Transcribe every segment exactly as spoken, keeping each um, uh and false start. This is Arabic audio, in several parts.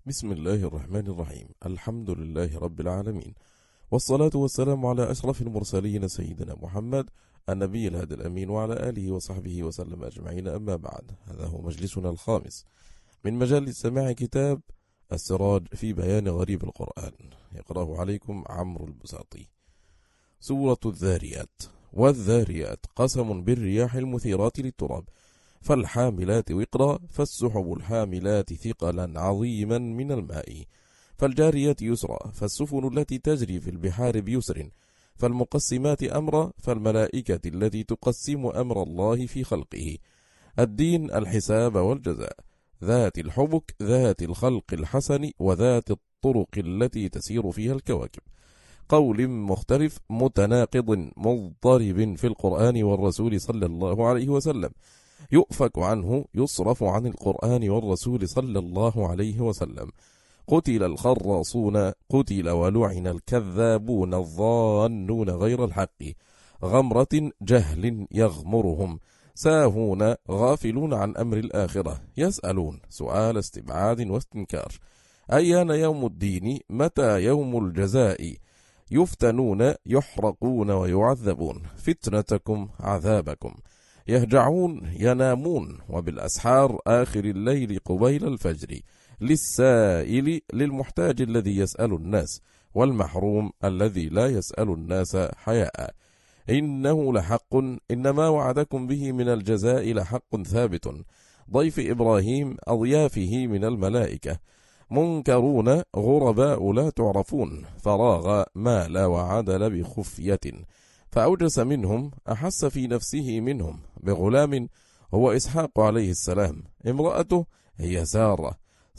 بسم الله الرحمن الرحيم. الحمد لله رب العالمين، والصلاة والسلام على أشرف المرسلين سيدنا محمد النبي الهادي الأمين وعلى آله وصحبه وسلم أجمعين. أما بعد، هذا هو مجلسنا الخامس من مجال سماع كتاب السراج في بيان غريب القرآن، يقرأه عليكم عمرو البساطي. سورة الذاريات. والذاريات قسم بالرياح المثيرات للتراب، فالحاملات وقرا، فالسحب الحاملات ثقلا عظيما من الماء، فالجاريات يسرا، فالسفن التي تجري في البحار بيسر، فالمقسمات أمرا، فالملائكة التي تقسم أمر الله في خلقه، الدين الحساب والجزاء، ذات الحبك، ذات الخلق الحسن، وذات الطرق التي تسير فيها الكواكب. قول مختلف متناقض مضطرب في القرآن والرسول صلى الله عليه وسلم، يؤفك عنه، يصرف عن القرآن والرسول صلى الله عليه وسلم. قتل الخراصون، قتل ولعن الكذابون الظانون غير الحق، غمرة جهل يغمرهم، ساهون غافلون عن أمر الآخرة، يسألون سؤال استبعاد واستنكار، أيان يوم الدين، متى يوم الجزاء، يفتنون يحرقون ويعذبون، فتنتكم عذابكم، يهجعون ينامون، وبالأسحار آخر الليل قبيل الفجر، للسائل للمحتاج الذي يسأل الناس، والمحروم الذي لا يسأل الناس حياء. إنه لحق، إنما وعدكم به من الجزاء لحق ثابت، ضيف إبراهيم أضيافه من الملائكة، منكرون غرباء لا تعرفون، فراغ مال وعدل بخفية، فأوجس منهم، أحس في نفسه منهم بغلام هو إسحاق عليه السلام، امرأته هي سارة،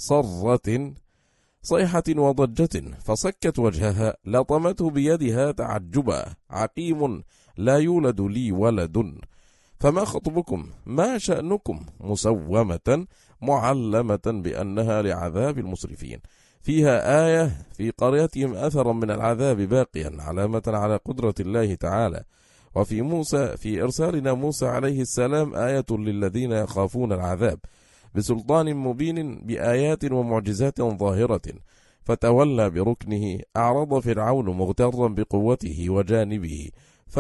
صرة صيحة وضجة، فصكت وجهها، لطمته بيدها تعجبا، عقيم لا يولد لي ولد، فما خطبكم، ما شأنكم، مسومة معلمة بأنها لعذاب المسرفين، فيها آية في قريتهم أثرا من العذاب باقيا، علامة على قدرة الله تعالى. وفي موسى، في إرسالنا موسى عليه السلام، آية للذين يخافون العذاب، بسلطان مبين بآيات ومعجزات ظاهرة، فتولى بركنه، أعرض فرعون مغترا بقوته وجانبه،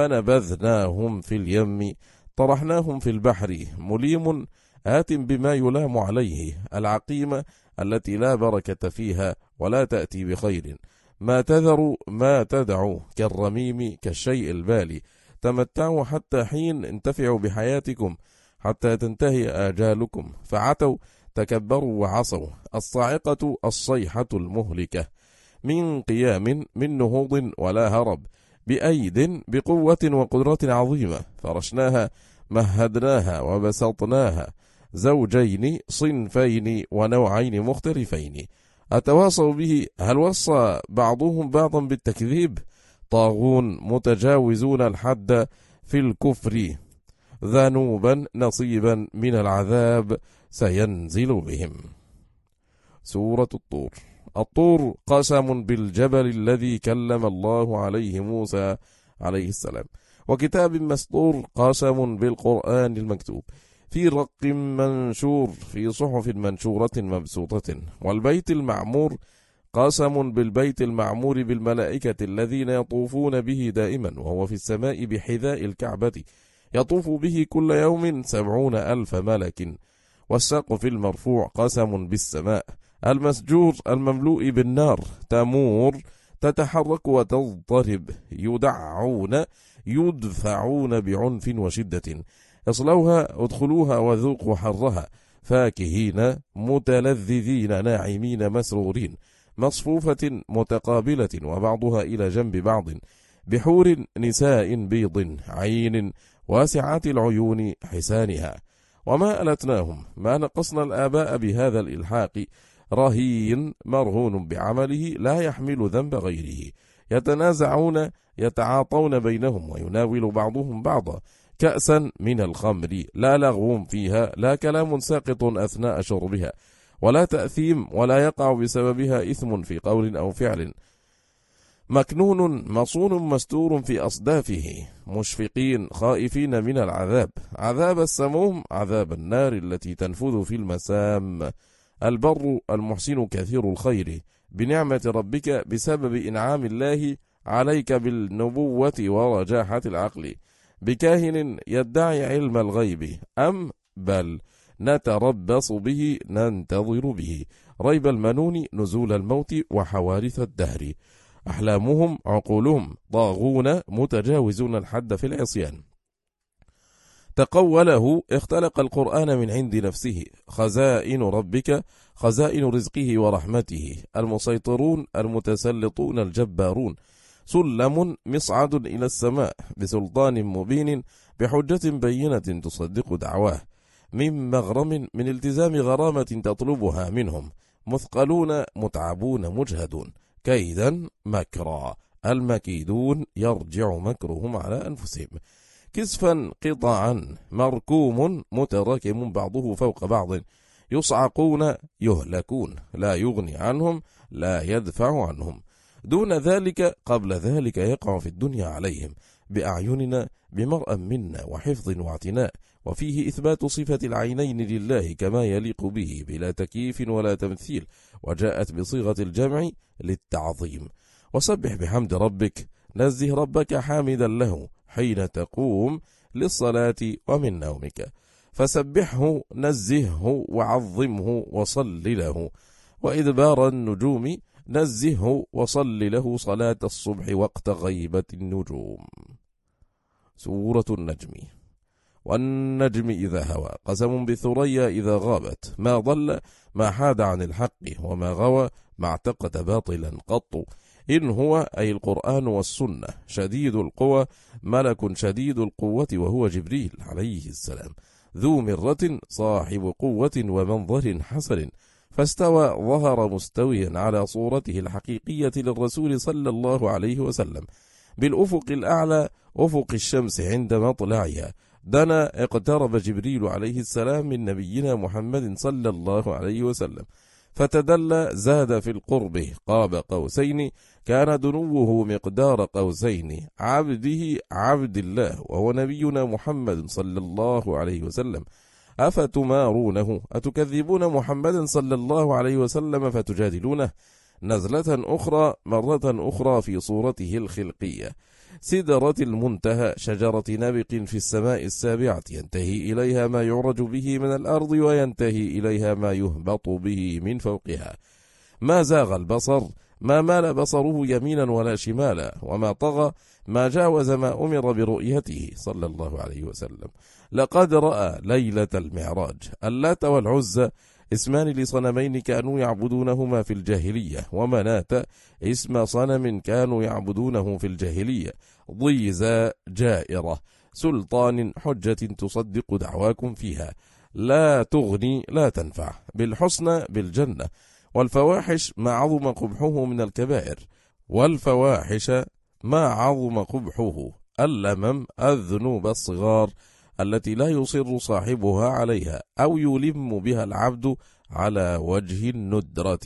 فنبذناهم في اليم، طرحناهم في البحر، مليم آت بما يلام عليه، العقيمة التي لا بركة فيها ولا تأتي بخير، ما تذر ما تدع، كالرميم كالشيء البالي، تمتعوا حتى حين، انتفعوا بحياتكم حتى تنتهي آجالكم، فعتوا تكبروا وعصوا، الصاعقة الصيحة المهلكة، من قيام، من نهوض ولا هرب، بأيد بقوة وقدرة عظيمة، فرشناها مهدناها وبسطناها، زوجين صنفين ونوعين مختلفين، أتواصوا به، هل وصى بعضهم بعضا بالتكذيب، طاغون متجاوزون الحد في الكفر، ذنوبا نصيبا من العذاب سينزل بهم. سورة الطور. الطور قسم بالجبل الذي كلم الله عليه موسى عليه السلام، وكتاب مسطور، قسم بالقرآن المكتوب، في رق منشور، في صحف منشورة مبسوطة، والبيت المعمور، قسم بالبيت المعمور بالملائكة الذين يطوفون به دائما، وهو في السماء بحذاء الكعبة، يطوف به كل يوم سبعون ألف ملك، والسقف المرفوع، قسم بالسماء المسجور المملوء بالنار، تمور تتحرك وتضطرب، يدعون يدفعون بعنف وشدة، اصلوها ادخلوها وذوقوا حرها، فاكهين متلذذين ناعمين مسرورين، مصفوفة متقابلة وبعضها إلى جنب بعض، بحور نساء بيض عين واسعات العيون حسانها. وما ألتناهم، ما نقصنا الآباء بهذا الإلحاق، رهين مرهون بعمله لا يحمل ذنب غيره، يتنازعون يتعاطون بينهم، ويناول بعضهم بعضا كأسا من الخمر، لا لغو فيها، لا كلام ساقط أثناء شربها، ولا تأثيم، ولا يقع بسببها إثم في قول أو فعل، مكنون مصون مستور في أصدافه، مشفقين خائفين من العذاب، عذاب السموم، عذاب النار التي تنفذ في المسام، البر المحسن كثير الخير بنعمة ربك بسبب إنعام الله عليك بالنبوة ورجاحة العقل، بكاهن يدعي علم الغيب، أم بل نتربص به ننتظر به ريب المنون نزول الموت وحوادث الدهر. أحلامهم عقولهم طاغون متجاوزون الحد في العصيان. تقوله اختلق القرآن من عند نفسه، خزائن ربك خزائن رزقه ورحمته، المسيطرون المتسلطون الجبارون، سلم مصعد إلى السماء بسلطان مبين بحجة بينة تصدق دعواه، من مغرم من التزام غرامة تطلبها منهم، مثقلون متعبون مجهدون، كيدا مكرا، المكيدون يرجع مكرهم على أنفسهم، كسفا قطعا مركوم متراكم بعضه فوق بعض، يصعقون يهلكون، لا يغني عنهم لا يدفع عنهم، دون ذلك قبل ذلك يقع في الدنيا عليهم بأعيننا بمرأ منا وحفظ واعتناء، وفيه إثبات صفة العينين لله كما يليق به بلا تكييف ولا تمثيل، وجاءت بصيغة الجمع للتعظيم. وسبح بحمد ربك، نزه ربك حامدا له حين تقوم للصلاة ومن نومك، فسبحه نزهه وعظمه وصل له، وإدبار النجوم نزهه وصل له صلاة الصبح وقت غيبة النجوم. سورة النجم. والنجم إذا هوى قسم بالثريا إذا غابت، ما ضل ما حاد عن الحق وما غوى ما اعتقد باطلا قط، إن هو أي القرآن والسنة شديد القوى ملك شديد القوة وهو جبريل عليه السلام، ذو مرة صاحب قوة ومنظر حسن، فاستوى ظهر مستويا على صورته الحقيقية للرسول صلى الله عليه وسلم بالأفق الأعلى أفق الشمس عند مطلعها، دنا اقترب جبريل عليه السلام من نبينا محمد صلى الله عليه وسلم، فتدلى زاد في القرب قاب قوسين، كان دنوه مقدار قوسين، عبده عبد الله وهو نبينا محمد صلى الله عليه وسلم، أفتمارونه أتكذبون محمدا صلى الله عليه وسلم فتجادلونه. نزلة أخرى مرة أخرى في صورته الخلقية، سدرة المنتهى شجرة نبق في السماء السابعة ينتهي إليها ما يعرج به من الأرض وينتهي إليها ما يهبط به من فوقها، ما زاغ البصر ما مال بصره يمينا ولا شمالا، وما طغى ما جاوز ما أمر برؤيته صلى الله عليه وسلم. لقد رأى ليلة المعراج اللات والعزى اسمان لصنمين كانوا يعبدونهما في الجاهلية، ومنات اسم صنم كانوا يعبدونه في الجاهلية، ضيزى جائرة سلطان حجة تصدق دعواكم فيها، لا تغني لا تنفع، بالحسنى بالجنة، والفواحش ما عظم قبحه من الكبائر، والفواحش ما عظم قبحه اللمم الذنوب الصغار التي لا يصر صاحبها عليها أو يلم بها العبد على وجه الندرة.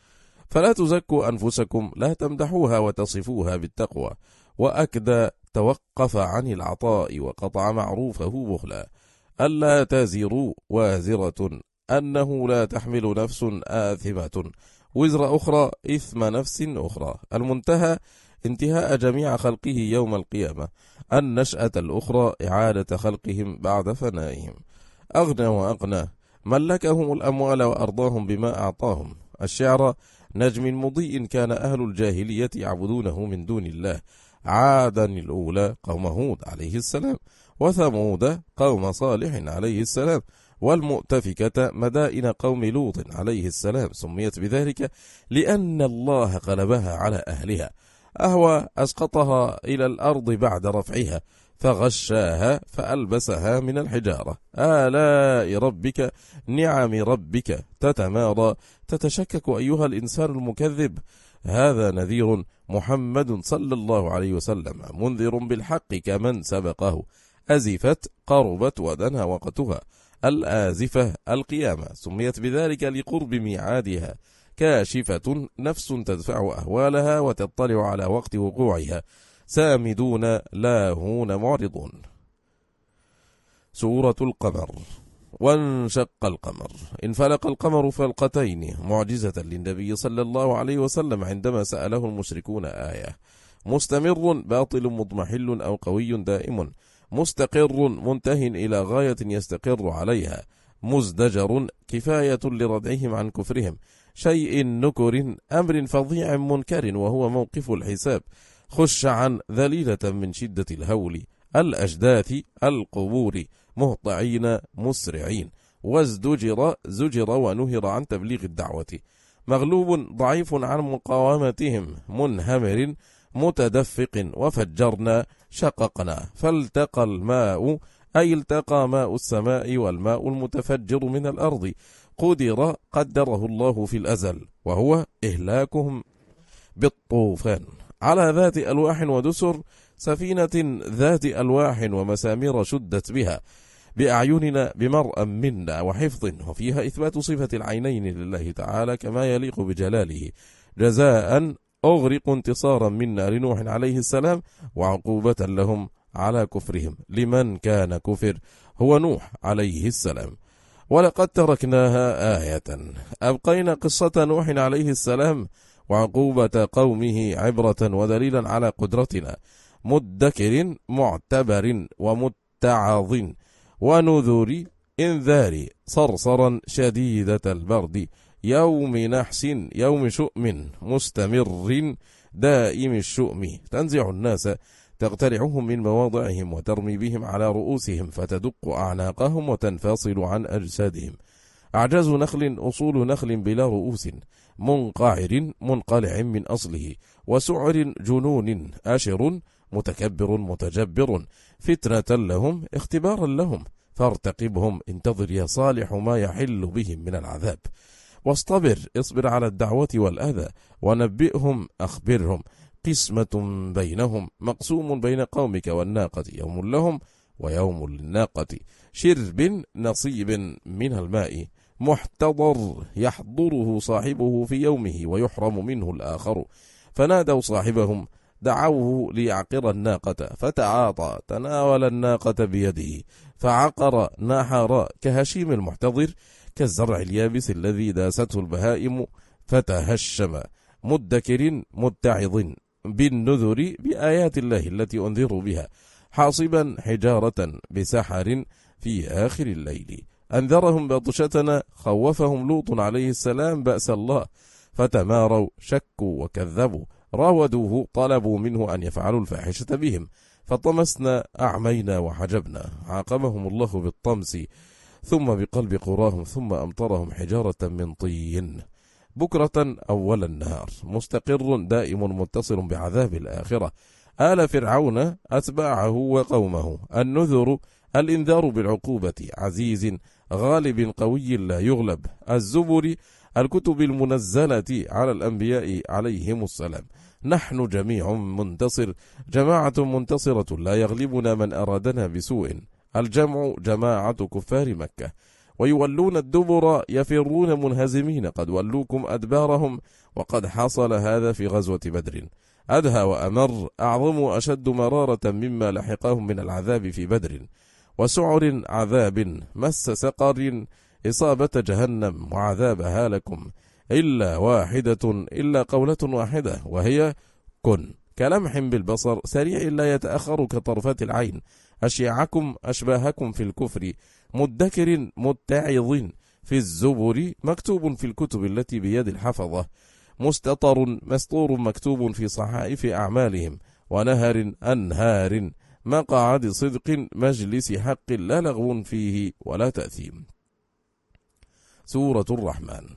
فلا تزكوا أنفسكم، لا تمدحوها وتصفوها بالتقوى. وأكد توقف عن العطاء وقطع معروفه بخلا، ألا تزروا وازرة، أنه لا تحمل نفس آثمة وزر أخرى إثم نفس أخرى. المنتهى انتهاء جميع خلقه يوم القيامة، النشأة الأخرى إعادة خلقهم بعد فنائهم. أغنى وأقنى، ملكهم الأموال وأرضاهم بما أعطاهم. الشعر نجم مضيء كان أهل الجاهلية يعبدونه من دون الله، عادا الأولى قوم هود عليه السلام، وثمود قوم صالح عليه السلام، والمؤتفكة مدائن قوم لوط عليه السلام، سميت بذلك لأن الله قلبها على أهلها، أهوى أسقطها إلى الأرض بعد رفعها فغشاها فألبسها من الحجارة. آلاء ربك نعم ربك تتمارى، تتشكك أيها الإنسان المكذب. هذا نذير محمد صلى الله عليه وسلم، منذر بالحق كمن سبقه. أزفت قربت ودنا وقتها، الآزفة القيامة، سميت بذلك لقرب ميعادها. كاشفة نفس تدفع أهوالها وتطلع على وقت وقوعها. سامدون لاهون معرضون. سورة القمر. وانشق القمر. انفلق القمر فلقتين معجزة للنبي صلى الله عليه وسلم عندما سأله المشركون آية. مستمر باطل مضمحل أو قوي دائم، مستقر منته إلى غاية يستقر عليها، مزدجر كفاية لردعهم عن كفرهم، شيء نكر أمر فظيع منكر وهو موقف الحساب، خشعا ذليلة من شدة الهول، الأجداث القبور مهطعين مسرعين، وازدجر زجر ونهر عن تبليغ الدعوة، مغلوب ضعيف عن مقاومتهم، منهمر متدفق، وفجرنا شققنا فالتقى الماء، أي التقى ماء السماء والماء المتفجر من الأرض، قدر قدره الله في الأزل وهو إهلاكهم بالطوفان، على ذات ألواح ودسر، سفينة ذات ألواح ومسامير شدت بها بأعيننا بمرأ منا وحفظ، وفيها إثبات صفة العينين لله تعالى كما يليق بجلاله، جزاء أغرق انتصارا منا لنوح عليه السلام، وعقوبة لهم على كفرهم لمن كان كفر هو نوح عليه السلام. ولقد تركناها آية، أبقينا قصة نوح عليه السلام وعقوبة قومه عبرة ودليلا على قدرتنا، مدكر معتبر ومتعظ ونذر إنذار، صرصرا شديدة البرد، يوم نحس يوم شؤم مستمر دائم الشؤم، تنزع الناس تقتلعهم من مواضعهم وترمي بهم على رؤوسهم فتدق أعناقهم وتنفصل عن أجسادهم، أعجاز نخل أصول نخل بلا رؤوس، منقعر منقلع من أصله، وسعر جنون أشر متكبر متجبر، فتنة لهم اختبارا لهم، فارتقبهم انتظر يا صالح ما يحل بهم من العذاب، واصطبر اصبر على الدعوة والأذى، ونبئهم أخبرهم، قسمة بينهم مقسوم بين قومك والناقة، يوم لهم ويوم للناقة، شرب نصيب من الماء، محتضر يحضره صاحبه في يومه ويحرم منه الآخر، فنادوا صاحبهم دعوه ليعقر الناقة، فتعاطى تناول الناقة بيده فعقر نحر كهشيم المحتضر، كالزرع اليابس الذي داسته البهائم فتهشم، مدكر متعظ بالنذر بآيات الله التي أنذر بها، حاصبا حجارة بسحر في آخر الليل، أنذرهم بطشتنا، خوفهم لوط عليه السلام بأس الله، فتماروا شكوا وكذبوا، راودوه طلبوا منه أن يفعلوا الفاحشة بهم، فطمسنا أعمينا وحجبنا، عاقبهم الله بالطمس ثم بقلب قراهم، ثم أمطرهم حجارة من طين، بكرة أول النهار، مستقر دائم متصل بعذاب الآخرة، آل فرعون أتباعه وقومه، النذر الإنذار بالعقوبة، عزيز غالب قوي لا يغلب، الزبر الكتب المنزلة على الأنبياء عليهم السلام، نحن جميع منتصر، جماعة منتصرة لا يغلبنا من أرادنا بسوء، الجمع جماعة كفار مكة، ويولون الدبر يفرون منهزمين، قد ولوكم أدبارهم، وقد حصل هذا في غزوة بدر، أدهى وأمر، أعظم وأشد مرارة مما لحقهم من العذاب في بدر، وسعر عذاب مس سقر، إصابة جهنم وعذابها لكم، إلا واحدة إلا قولة واحدة وهي كن، كلمح بالبصر سريع لا يتأخر كطرفات العين، أشيعكم أشباهكم في الكفر، مدكر متعظ في الزبر، مكتوب في الكتب التي بيد الحفظة، مستطر مسطور مكتوب في صحائف أعمالهم، ونهر أنهار مقعد صدق مجلس حق لا لغو فيه ولا تأثيم. سورة الرحمن.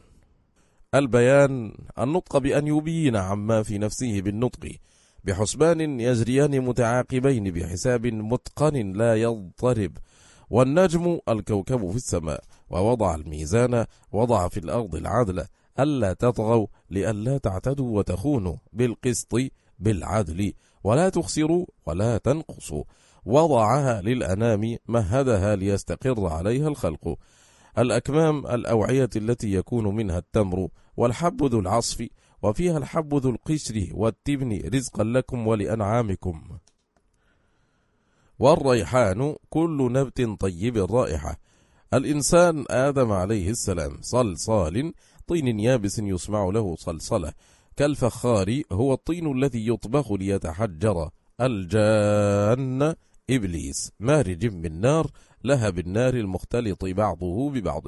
البيان النطق بأن يبين عما في نفسه بالنطق بحسبان يجريان متعاقبين بحساب متقن لا يضطرب، والنجم الكوكب في السماء، ووضع الميزان وضع في الأرض العدل ألا تطغوا لألا تعتدوا وتخونوا، بالقسط بالعدل ولا تخسروا ولا تنقصوا، وضعها للأنام مهدها ليستقر عليها الخلق، الأكمام الأوعية التي يكون منها التمر والحب ذو العصف، وفيها الحب ذو القشر والتبن رزقا لكم ولأنعامكم، والريحان كل نبت طيب الرائحة، الإنسان آدم عليه السلام صلصال طين يابس يسمع له صلصلة، كالفخار هو الطين الذي يطبخ ليتحجر. الجان إبليس مارج من نار لهب النار المختلط بعضه ببعض.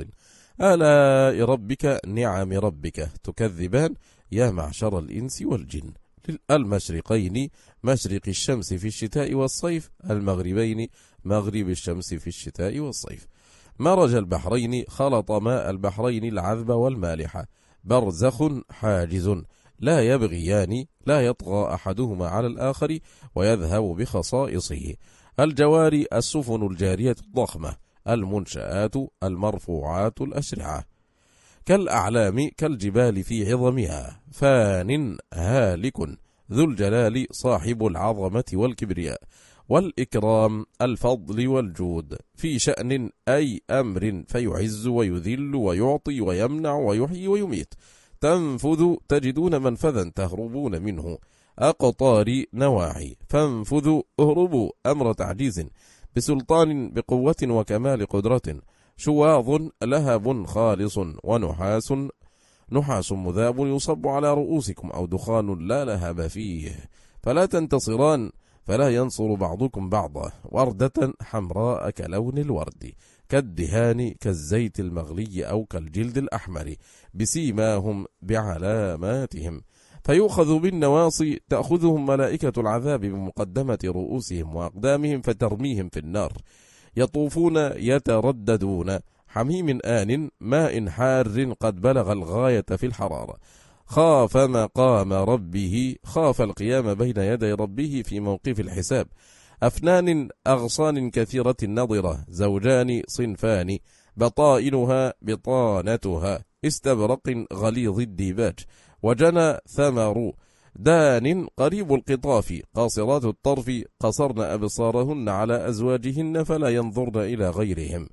آلاء ربك نعم ربك تكذبان يا معشر الإنس والجن. المشرقين مشرق الشمس في الشتاء والصيف، المغربين مغرب الشمس في الشتاء والصيف. مرج البحرين خلط ماء البحرين العذب والمالح. برزخ حاجز لا يبغيان لا يطغى أحدهما على الآخر ويذهب بخصائصه. الجواري السفن الجارية الضخمة، المنشآت المرفوعات الأشرعة. كالأعلام كالجبال في عظمها، فان هالك ذو الجلال صاحب العظمة والكبرياء والإكرام الفضل والجود، في شأن أي أمر فيعز ويذل ويعطي ويمنع ويحيي ويميت. تنفذ تجدون منفذا تهربون منه، أقطار نواعي فانفذوا اهربوا أمر تعجيز، بسلطان بقوة وكمال قدرة. شواظ لهب خالص ونحاس نحاس مذاب يصب على رؤوسكم أو دخان لا لهب فيه، فلا تنتصران فلا ينصر بعضكم بعضا. وردة حمراء كلون الورد، كالدهان كالزيت المغلي أو كالجلد الأحمر، بسيماهم بعلاماتهم. فيؤخذ بالنواصي تأخذهم ملائكة العذاب بمقدمة رؤوسهم وأقدامهم فترميهم في النار. يطوفون يترددون حميم آن ماء حار قد بلغ الغاية في الحرارة. خاف مقام ربه، خاف القيام بين يدي ربه في موقف الحساب. أفنان أغصان كثيرة النضرة، زوجان صنفان بطائنها بطانتها، استبرق غليظ الديباج، وجنى ثمر دان قريب القطاف، قاصرات الطرف قصرن أبصارهن على أزواجهن فلا ينظرن إلى غيرهم،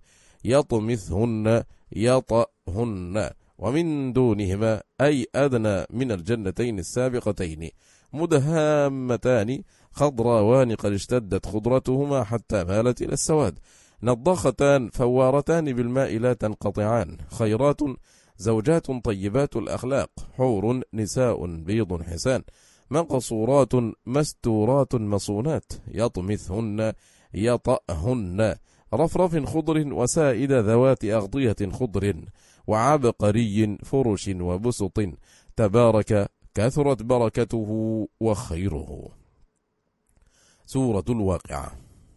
يطمثهن يطأهن. ومن دونهما أي أدنى من الجنتين السابقتين مدهامتان خضراوان قد اشتدت خضرتهما حتى مالت إلى السواد، نضختان فوارتان بالماء لا تنقطعان، خيرات زوجات طيبات الأخلاق، حور نساء بيض حسان، مقصورات مستورات مصونات، يطمثهن يطأهن، رفرف خضر وسائد ذوات أغطية خضر، وعبقري فرش وبسط، تبارك كثرت بركته وخيره. سورة الواقعة.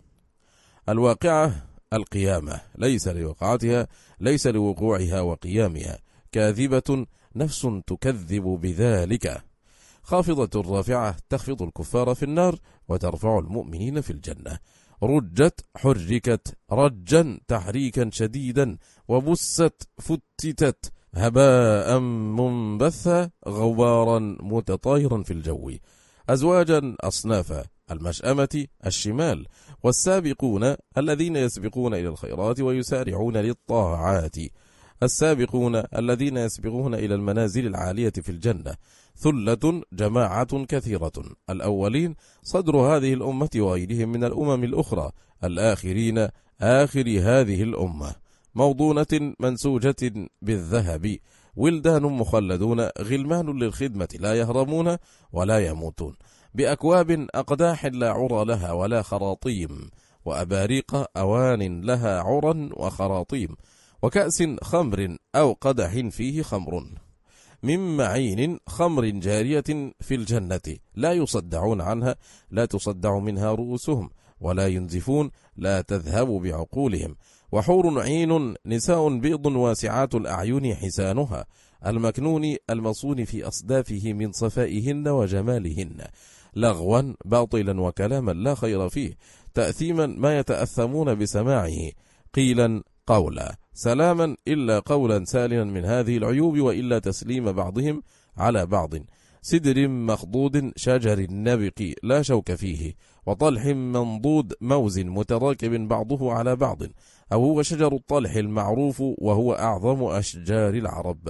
الواقعة القيامة، ليس لوقعتها ليس لوقوعها وقيامها، كاذبة نفس تكذب بذلك، خافضة رافعة تخفض الكفار في النار وترفع المؤمنين في الجنة. رجت حركت رجا تحريكا شديدا، وبست فتتت هباء منبثا غبارا متطايرا في الجو. أزواجا أصنافا، المشأمة الشمال، والسابقون الذين يسبقون إلى الخيرات ويسارعون للطاعات، السابقون الذين يسبقون إلى المنازل العالية في الجنة. ثلة جماعة كثيرة، الأولين صدر هذه الأمة وغيرهم من الأمم الأخرى، الآخرين آخر هذه الأمة، موضونة منسوجة بالذهب، ولدان مخلدون غلمان للخدمة لا يهرمون ولا يموتون، بأكواب أقداح لا عرى لها ولا خراطيم، وأباريق أوان لها عرى وخراطيم، وكأس خمر أو قدح فيه خمر، من معين خمر جارية في الجنة، لا يصدعون عنها لا تصدع منها رؤوسهم، ولا ينزفون لا تذهب بعقولهم. وحور عين نساء بيض واسعات الأعين حسانها، المكنون المصون في أصدافه من صفائهن وجمالهن، لغوا باطلا وكلاما لا خير فيه، تأثيما ما يتأثمون بسماعه، قيلا قولا، سلاما إلا قولا سالما من هذه العيوب وإلا تسليم بعضهم على بعض، سدر مخضود شجر نبق لا شوك فيه، وطلح منضود موز متراكب بعضه على بعض، أو هو شجر الطلح المعروف وهو أعظم أشجار العرب.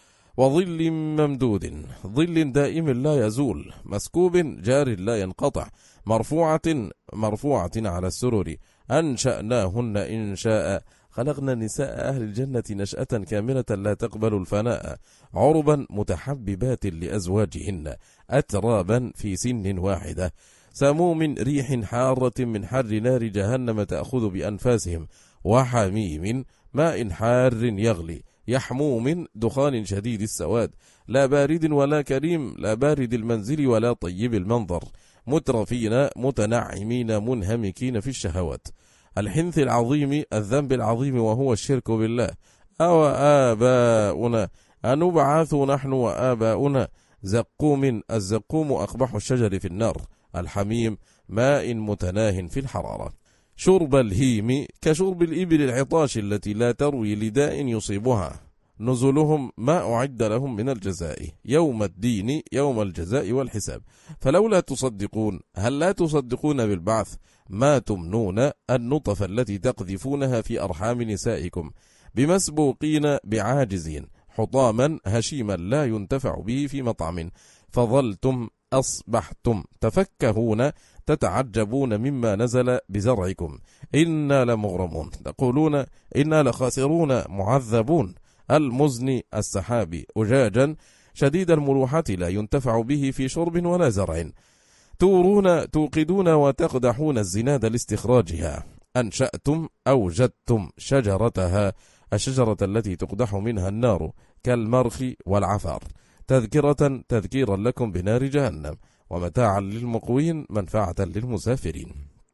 وظل ممدود، ظل دائم لا يزول، مسكوب جار لا ينقطع، مرفوعة مرفوعة على السرر، أنشأناهن إنشاء، خلقنا نساء أهل الجنة نشأة كاملة لا تقبل الفناء، عربا متحببات لأزواجهن، أترابا في سن واحدة، سموم ريح حارة من حر نار جهنم تأخذ بأنفاسهم، وحميم ماء حار يغلي، يحموم دخان شديد السواد، لا بارد ولا كريم، لا بارد المنزل ولا طيب المنظر، مترفين متنعمين منهمكين في الشهوات. الحنث العظيم، الذنب العظيم وهو الشرك بالله. أو آباؤنا أنبعث نحن وآباؤنا. زقوم، الزقوم أقبح الشجر في النار. الحميم ماء متناه في الحرارة. شرب الهيم كشرب الإبل العطاش التي لا تروي لداء يصيبها. نزلهم ما أعد لهم من الجزاء يوم الدين، يوم الجزاء والحساب. فلولا تصدقون، هل لا تصدقون بالبعث؟ ما تمنون النطف التي تقذفونها في أرحام نسائكم، بمسبوقين بعاجزين، حطاما هشيما لا ينتفع به في مطعم، فظلتم أصبحتم تفكهون تتعجبون مما نزل بزرعكم، إنا لمغرمون، تقولون إنا لخاسرون معذبون. المزن السحابي أجاجا شديد الملوحة لا ينتفع به في شرب ولا زرع. تورون توقدون وتقدحون الزناد لاستخراجها. أنشأتم أوجدتم شجرتها، الشجرة التي تقدح منها النار، كالمرخ والعفار، تذكرة تذكيرا لكم بنار جهنم، ومتاعا للمقوين منفعة للمسافرين.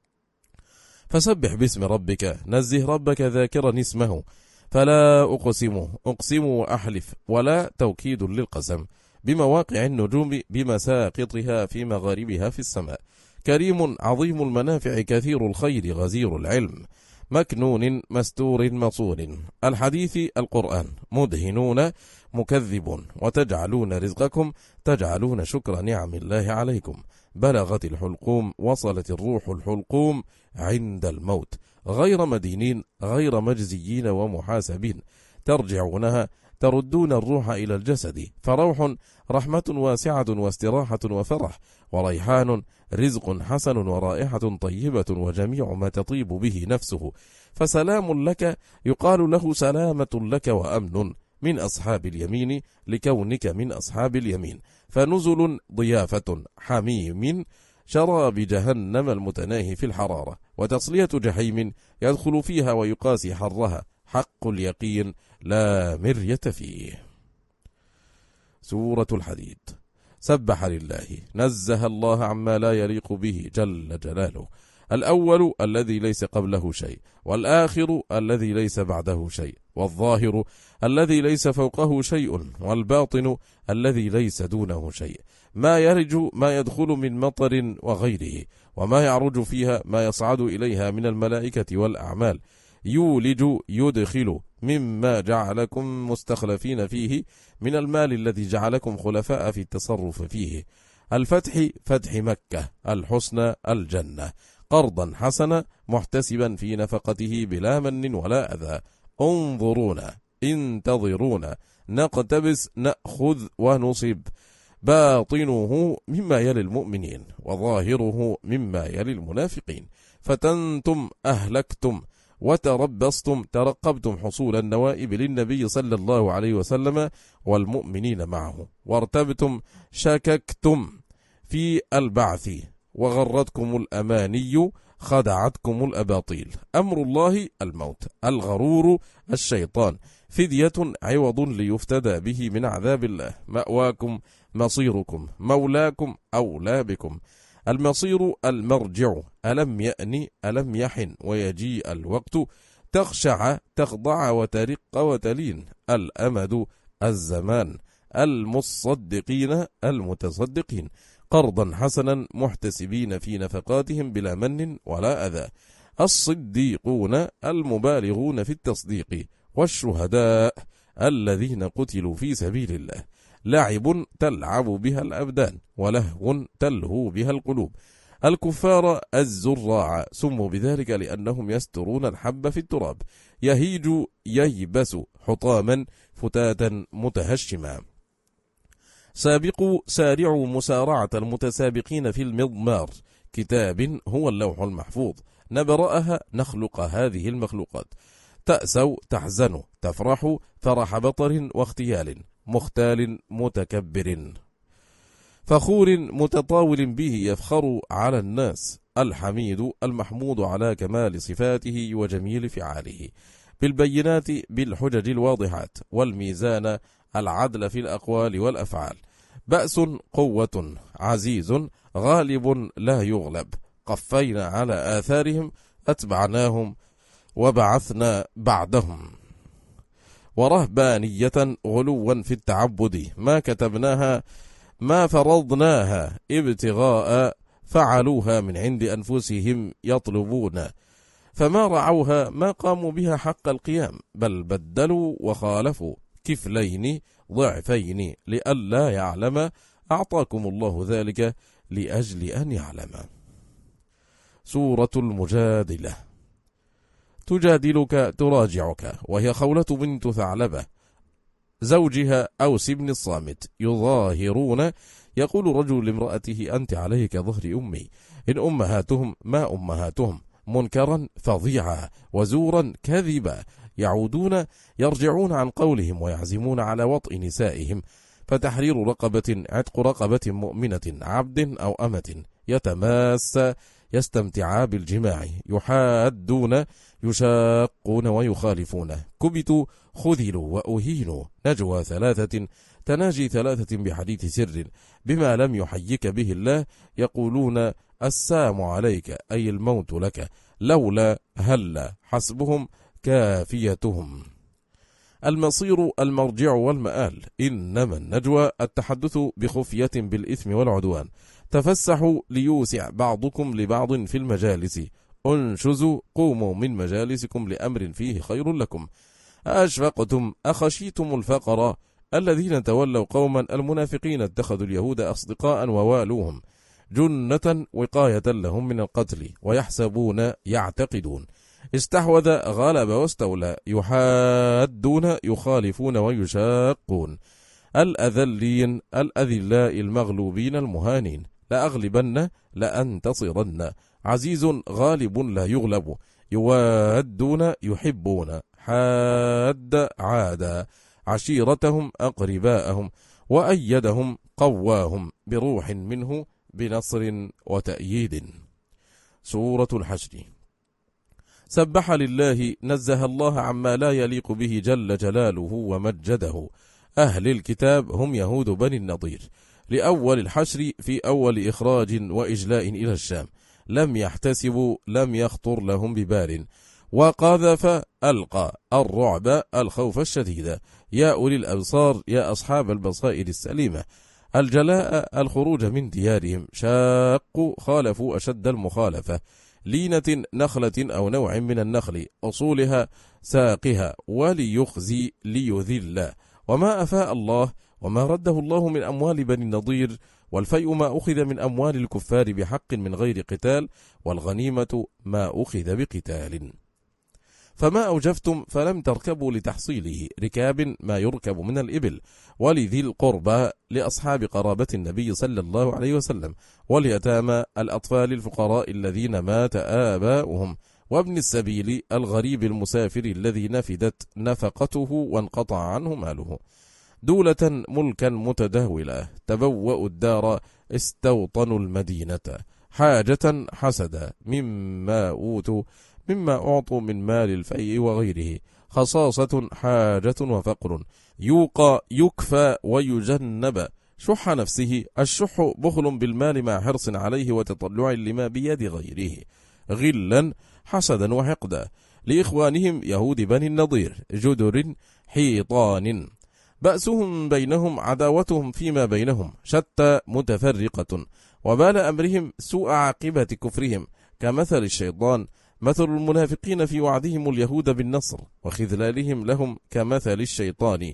فسبح باسم ربك، نزه ربك ذاكرا اسمه. فلا أقسم، أقسم وأحلف، ولا توكيد للقسم، بمواقع النجوم بمساقطها في مغاربها في السماء. كريم عظيم المنافع كثير الخير غزير العلم، مكنون مستور مصون. الحديث القرآن. مدهنون مكذبون، وتجعلون رزقكم، تجعلون شكر نعم الله عليكم. بلغت الحلقوم، وصلت الروح الحلقوم عند الموت، غير مدينين غير مجزيين ومحاسبين. ترجعونها، تردون الروح إلى الجسد، فروح رحمة واسعة واستراحة وفرح، وريحان رزق حسن ورائحة طيبة وجميع ما تطيب به نفسه. فسلام لك، يقال له سلامة لك وأمن من أصحاب اليمين، لكونك من أصحاب اليمين. فنزل ضيافة حميم، شراب جهنم المتناهي في الحرارة، وتصلية جحيم يدخل فيها ويقاسي حرها، حق اليقين لا مرية فيه. سورة الحديد. سبح لله، نزه الله عما لا يليق به جل جلاله. الأول الذي ليس قبله شيء، والآخر الذي ليس بعده شيء، والظاهر الذي ليس فوقه شيء، والباطن الذي ليس دونه شيء. ما يرج ما يدخل من مطر وغيره، وما يعرج فيها ما يصعد إليها من الملائكة والأعمال. يولج يدخل مما جعلكم مستخلفين فيه من المال الذي جعلكم خلفاء في التصرف فيه. الفتح فتح مكة، الحسنى الجنة. قرضا حسنا محتسبا في نفقته بلا من ولا أذى. انظرونا انتظرونا نقتبس نأخذ ونصب. باطنه مما يلي المؤمنين، وظاهره مما يلي المنافقين. فتنتم أهلكتم، وتربصتم ترقبتم حصول النوائب للنبي صلى الله عليه وسلم والمؤمنين معه، وارتبتم شككتم في البعث، وغرتكم الأماني خدعتكم الأباطيل. أمر الله الموت، الغرور الشيطان، فدية عوض ليفتدى به من عذاب الله. مأواكم مصيركم، مولاكم أولى بكم. المصير المرجع. ألم يأن ألم يحن ويجيء الوقت، تخشع تخضع وترق وتلين. الأمد الزمان. المصدقين المتصدقين. قرضا حسنا محتسبين في نفقاتهم بلا من ولا أذى. الصديقون المبالغون في التصديق. والشهداء الذين قتلوا في سبيل الله. لعب تلعب بها الأبدان، ولهو تلهو بها القلوب. الكفار الزراع سموا بذلك لأنهم يسترون الحب في التراب. يهيج ييبس حطاما فتاتا متهشما. سابقوا سارعوا مسارعة المتسابقين في المضمار. كتاب هو اللوح المحفوظ، نبرأها نخلق هذه المخلوقات. تأسوا تحزنوا، تفرحوا فرح بطر واختيال، مختال متكبر، فخور متطاول به يفخر على الناس، الحميد المحمود على كمال صفاته وجميل فعاله، بالبينات بالحجج الواضحات، والميزان العدل في الأقوال والأفعال، بأس قوة عزيز غالب لا يغلب، قفينا على آثارهم أتبعناهم وبعثنا بعدهم، ورهبانية غلوا في التعبد ما كتبناها ما فرضناها ابتغاء فعلوها من عند أنفسهم يطلبون، فما رعوها ما قاموا بها حق القيام، بل بدلوا وخالفوا كفلين ضعفين لئلا يعلم، أعطاكم الله ذلك لأجل أن يعلم. سورة المجادلة. تجادلك تراجعك، وهي خولة بنت ثعلبة زوجها أوس بن الصامت، يظاهرون. يقول رجل لامرأته أنت عليه كظهر أمي، إن أمهاتهم ما أمهاتهم، منكرا فظيعا وزورا كذبا، يعودون يرجعون عن قولهم ويعزمون على وطئ نسائهم، فتحرير رقبة عتق رقبة مؤمنة عبد أو أمة، يتماس يستمتعا بالجماع، يحادون يشاقون ويخالفون، كبتوا خذلوا وأهينوا، نجوى ثلاثة تناجي ثلاثة بحديث سر بما لم يحيك به الله، يقولون السام عليك أي الموت لك، لولا هلا حسبهم كافيتهم، المصير المرجع والمآل، إنما النجوى التحدث بخفية بالإثم والعدوان، تفسحوا ليوسع بعضكم لبعض في المجالس، انشزوا قوموا من مجالسكم لأمر فيه خير لكم، أشفقتم أخشيتم الفقر، الذين تولوا قوما المنافقين اتخذوا اليهود أصدقاء ووالوهم، جنة وقاية لهم من القتل، ويحسبون يعتقدون، استحوذ غلب واستولى، يحادون يخالفون ويشاقون، الأذلين الأذلاء المغلوبين المهانين، لأغلبن لأنتصرن، عزيز غالب لا يغلب، يوادون يحبون، حاد عادا، عشيرتهم أقرباءهم، وأيدهم قواهم بروح منه بنصر وتأييد. سورة الحشر. سبح لله نزه الله عما لا يليق به جل جلاله ومجده، أهل الكتاب هم يهود بني النضير، لأول الحشر في أول إخراج وإجلاء إلى الشام، لم يحتسبوا لم يخطر لهم ببال، وقذف ألقى الرعب الخوف الشديد، يا أولي الأبصار يا أصحاب البصائر السليمة، الجلاء الخروج من ديارهم، شاقوا خالفوا أشد المخالفة، لينة نخلة أو نوع من النخل، أصولها ساقها، وليخزي ليذل، وما أفاء الله وما رده الله من أموال بني النضير، والفيء ما أخذ من أموال الكفار بحق من غير قتال، والغنيمة ما أخذ بقتال، فما أوجفتم فلم تركبوا لتحصيله، ركاب ما يركب من الإبل، ولذي القربى لأصحاب قرابة النبي صلى الله عليه وسلم، واليتامى الأطفال الفقراء الذين مات آباؤهم، وابن السبيل الغريب المسافر الذي نفدت نفقته وانقطع عنه ماله، دولة ملكا متداولة، تبوأوا الدار استوطنوا المدينة، حاجة حسدا مما أوتوا مما أعطوا من مال الفيء وغيره، خصاصة حاجة وفقر، يوقى يكفى ويجنب، شح نفسه، الشح بخل بالمال مع حرص عليه وتطلع لما بيد غيره، غلا حسدا وحقدا، لإخوانهم يهود بني النضير، جدر حيطان، بأسهم بينهم عداوتهم فيما بينهم، شتى متفرقة، وبال أمرهم سوء عاقبة كفرهم، كمثل الشيطان، مثل المنافقين في وعدهم اليهود بالنصر وخذلالهم لهم كمثل الشيطان،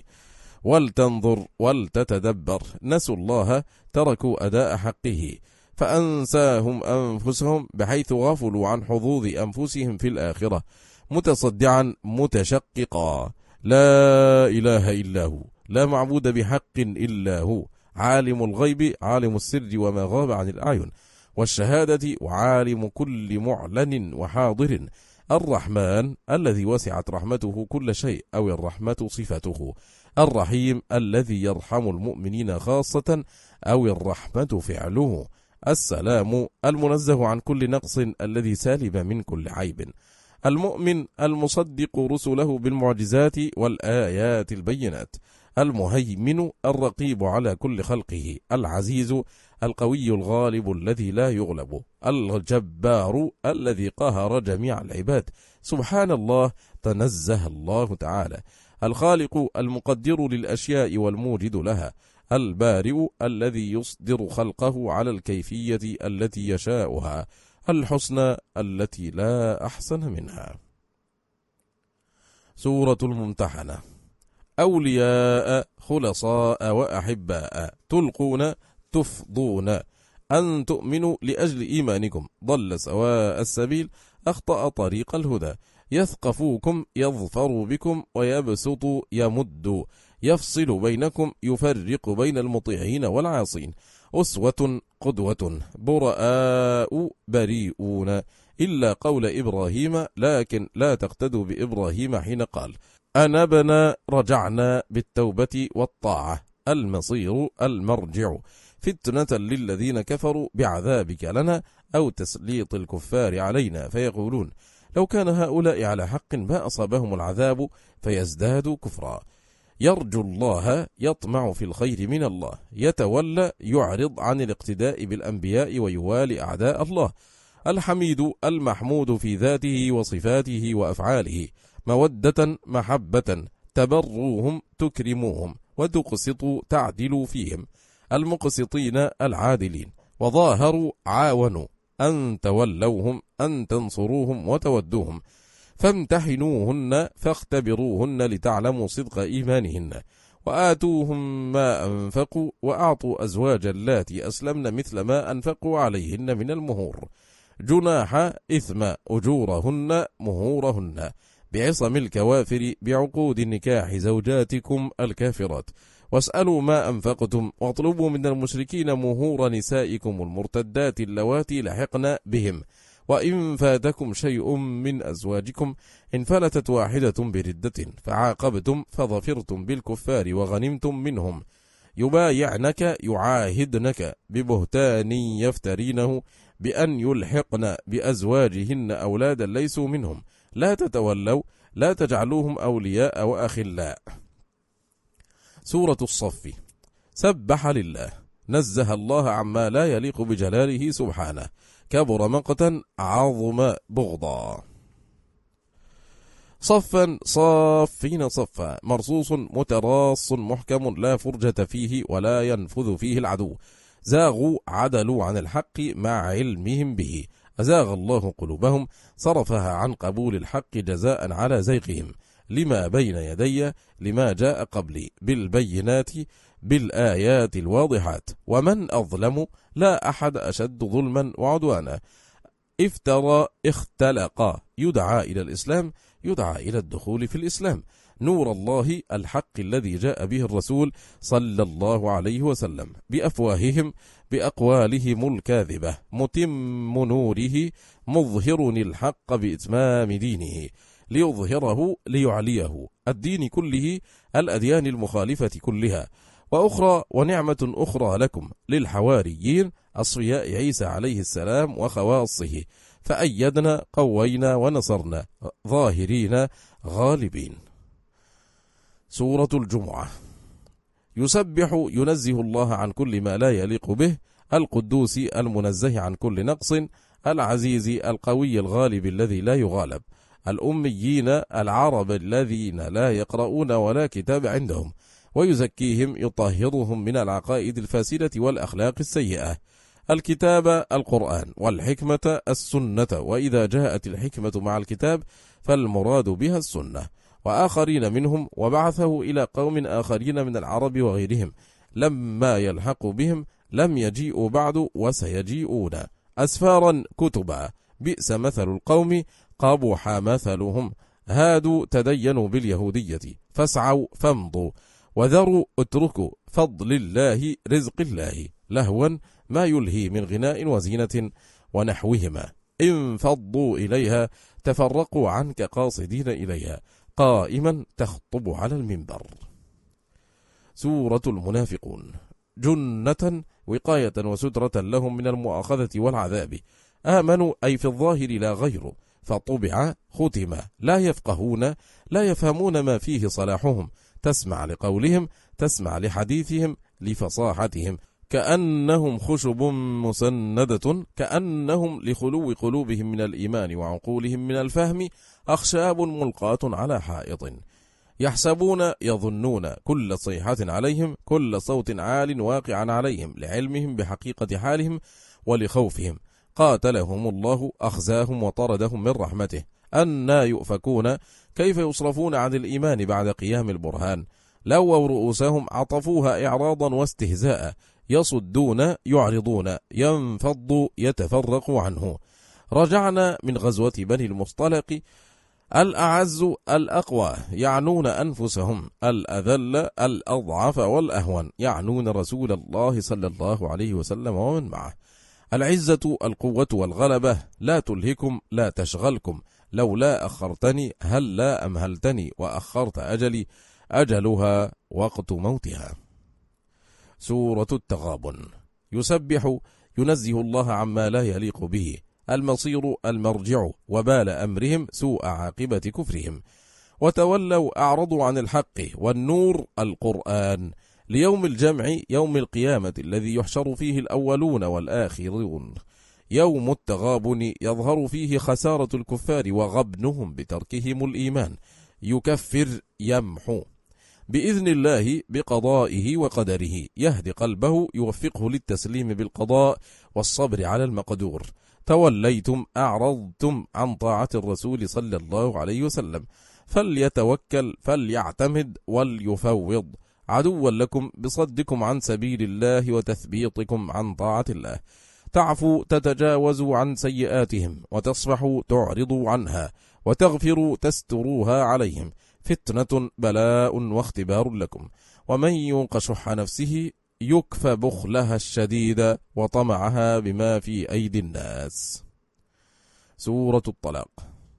ولتنظر ولتتدبر، نسوا الله تركوا أداء حقه، فأنساهم أنفسهم بحيث غفلوا عن حظوظ أنفسهم في الآخرة، متصدعا متشققا، لا إله إلا هو، لا معبود بحق إلا هو، عالم الغيب عالم السر وما غاب عن الأعين والشهادة، وعالم كل معلن وحاضر، الرحمن الذي وسعت رحمته كل شيء أو الرحمة صفته. الرحيم الذي يرحم المؤمنين خاصة أو الرحمة فعله. السلام المنزه عن كل نقص الذي سالب من كل عيب. المؤمن المصدق رسله بالمعجزات والآيات البينات. المهيمن الرقيب على كل خلقه. العزيز القوي الغالب الذي لا يغلب. الجبار الذي قهر جميع العباد. سبحان الله، تنزه الله تعالى. الخالق المقدر للأشياء والموجد لها. البارئ الذي يصدر خلقه على الكيفية التي يشاؤها، الحسنى التي لا أحسن منها. سورة الممتحنة. أولياء خلصاء وأحباء تلقون تفضون أن تؤمنوا لأجل إيمانكم، ضل سواء السبيل أخطأ طريق الهدى، يثقفوكم يظفر بكم ويبسط يمد، يفصل بينكم يفرق بين المطيعين والعاصين، أسوة قدوة، براء بريئون، إلا قول إبراهيم لكن لا تقتدوا بإبراهيم حين قال أنبنا رجعنا بالتوبة والطاعة، المصير المرجع، فتنة للذين كفروا بعذابك لنا أو تسليط الكفار علينا فيقولون لو كان هؤلاء على حق ما أصابهم العذاب فيزدادوا كفرا. يرجو الله يطمع في الخير من الله، يتولى يعرض عن الاقتداء بالأنبياء ويوالي أعداء الله. الحميد المحمود في ذاته وصفاته وأفعاله، مودة محبة، تبروهم تكرموهم وتقسطوا تعدلوا فيهم، المقسطين العادلين. وظاهروا عاونوا أن تولوهم أن تنصروهم وتودوهم، فامتحنوهن فاختبروهن لتعلموا صدق إيمانهن، وآتوهم ما أنفقوا وأعطوا أزواج اللاتي أسلمن مثل ما أنفقوا عليهن من المهور، جناح إثم أجورهن مهورهن، بعصم الكوافر بعقود نكاح زوجاتكم الكافرات، واسألوا ما أنفقتم واطلبوا من المشركين مهور نسائكم المرتدات اللواتي لحقن بهم، وإن فاتكم شيء من أزواجكم إن فلتت واحدة بردة فعاقبتم فظفرتم بالكفار وغنمتم منهم، يبايعنك يعاهدنك ببهتان يفترينه بأن يلحقن بأزواجهن أولادا ليسوا منهم، لا تتولوا لا تجعلوهم أولياء وأخلاء. سورة الصف. سبح لله، نزه الله عما لا يليق بجلاله سبحانه، كبر مقتا عظم بغضا. صفا صافين صفا، مرصوص متراص محكم لا فرجة فيه ولا ينفذ فيه العدو، زاغوا عدلوا عن الحق مع علمهم به، أزاغ الله قلوبهم صرفها عن قبول الحق جزاء على زيغهم، لما بين يدي لما جاء قبلي بالبينات بالآيات الواضحات، ومن أظلم لا أحد أشد ظلما وعدوانا، افترى اختلق، يدعى إلى الإسلام يدعى إلى الدخول في الإسلام، نور الله الحق الذي جاء به الرسول صلى الله عليه وسلم، بأفواههم بأقوالهم الكاذبة، متم نوره مظهر الحق بإتمام دينه، ليظهره ليعليه الدين كله، الأديان المخالفة كلها، وأخرى ونعمة أخرى لكم للحواريين أصفياء عيسى عليه السلام وخواصه، فأيدنا قوينا ونصرنا ظاهرين غالبين. سورة الجمعة. يسبح ينزه الله عن كل ما لا يليق به، القدوس المنزه عن كل نقص، العزيز القوي الغالب الذي لا يغالب، الأميين العرب الذين لا يقرؤون ولا كتاب عندهم، ويزكيهم يطهرهم من العقائد الفاسدة والأخلاق السيئة، الكتاب القرآن والحكمة السنة، وإذا جاءت الحكمة مع الكتاب فالمراد بها السنة، وآخرين منهم، وبعثه إلى قوم آخرين من العرب وغيرهم لما يلحق بهم، لم يجيئوا بعد وسيجيئون، أسفارا كتبا، بئس مثل القوم قبح مثلهم، هادوا تدينوا باليهودية فاسعوا فامضوا، وذروا اتركوا فضل الله رزق الله، لهوا ما يلهي من غناء وزينة ونحوهما، انفضوا إليها تفرقوا عنك قاصدين إليها قائما تخطب على المنبر. سورة المنافقون. جنة وقاية وسترة لهم من المؤاخذة والعذاب. آمنوا أي في الظاهر لا غير، فطبع ختم، لا يفقهون لا يفهمون ما فيه صلاحهم، تسمع لقولهم، تسمع لحديثهم، لفصاحتهم، كأنهم خشب مسندة، كأنهم لخلو قلوبهم من الإيمان وعقولهم من الفهم أخشاب ملقاة على حائط. يحسبون يظنون كل صيحة عليهم، كل صوت عال واقعا عليهم، لعلمهم بحقيقة حالهم ولخوفهم. قاتلهم الله أخزاهم وطردهم من رحمته. أنى يؤفكون، كيف يصرفون عن الإيمان بعد قيام البرهان؟ لووا رؤوسهم، عطفوها إعراضا واستهزاء. يصدون يعرضون، ينفض يتفرق عنه. رجعنا من غزوة بني المصطلق. الأعز الأقوى يعنون أنفسهم، الأذل الأضعف والأهون يعنون رسول الله صلى الله عليه وسلم ومن معه. العزة القوة والغلبة، لا تلهكم لا تشغلكم، لولا أخرتني هل لا أمهلتني، وأخرت أجلي أجلها وقت موتها. سورة التغابن. يسبح ينزه الله عما لا يليق به، المصير المرجع، وبال أمرهم سوء عاقبة كفرهم. وتولوا أعرضوا عن الحق، والنور القرآن، ليوم الجمع يوم القيامة الذي يحشر فيه الأولون والآخرون. يوم التغابن يظهر فيه خسارة الكفار وغبنهم بتركهم الإيمان. يكفر يمحو بإذن الله بقضائه وقدره، يهدي قلبه يوفقه للتسليم بالقضاء والصبر على المقدور. توليتم أعرضتم عن طاعة الرسول صلى الله عليه وسلم، فليتوكل فليعتمد وليفوض، عدوا لكم بصدكم عن سبيل الله وتثبيطكم عن طاعة الله. تعفوا تتجاوزوا عن سيئاتهم، وتصفحوا تعرضوا عنها، وتغفروا تستروها عليهم. فتنة بلاء واختبار لكم، ومن يوق شح نفسه يكف بخلها الشديد وطمعها بما في أيدي الناس. سورة الطلاق.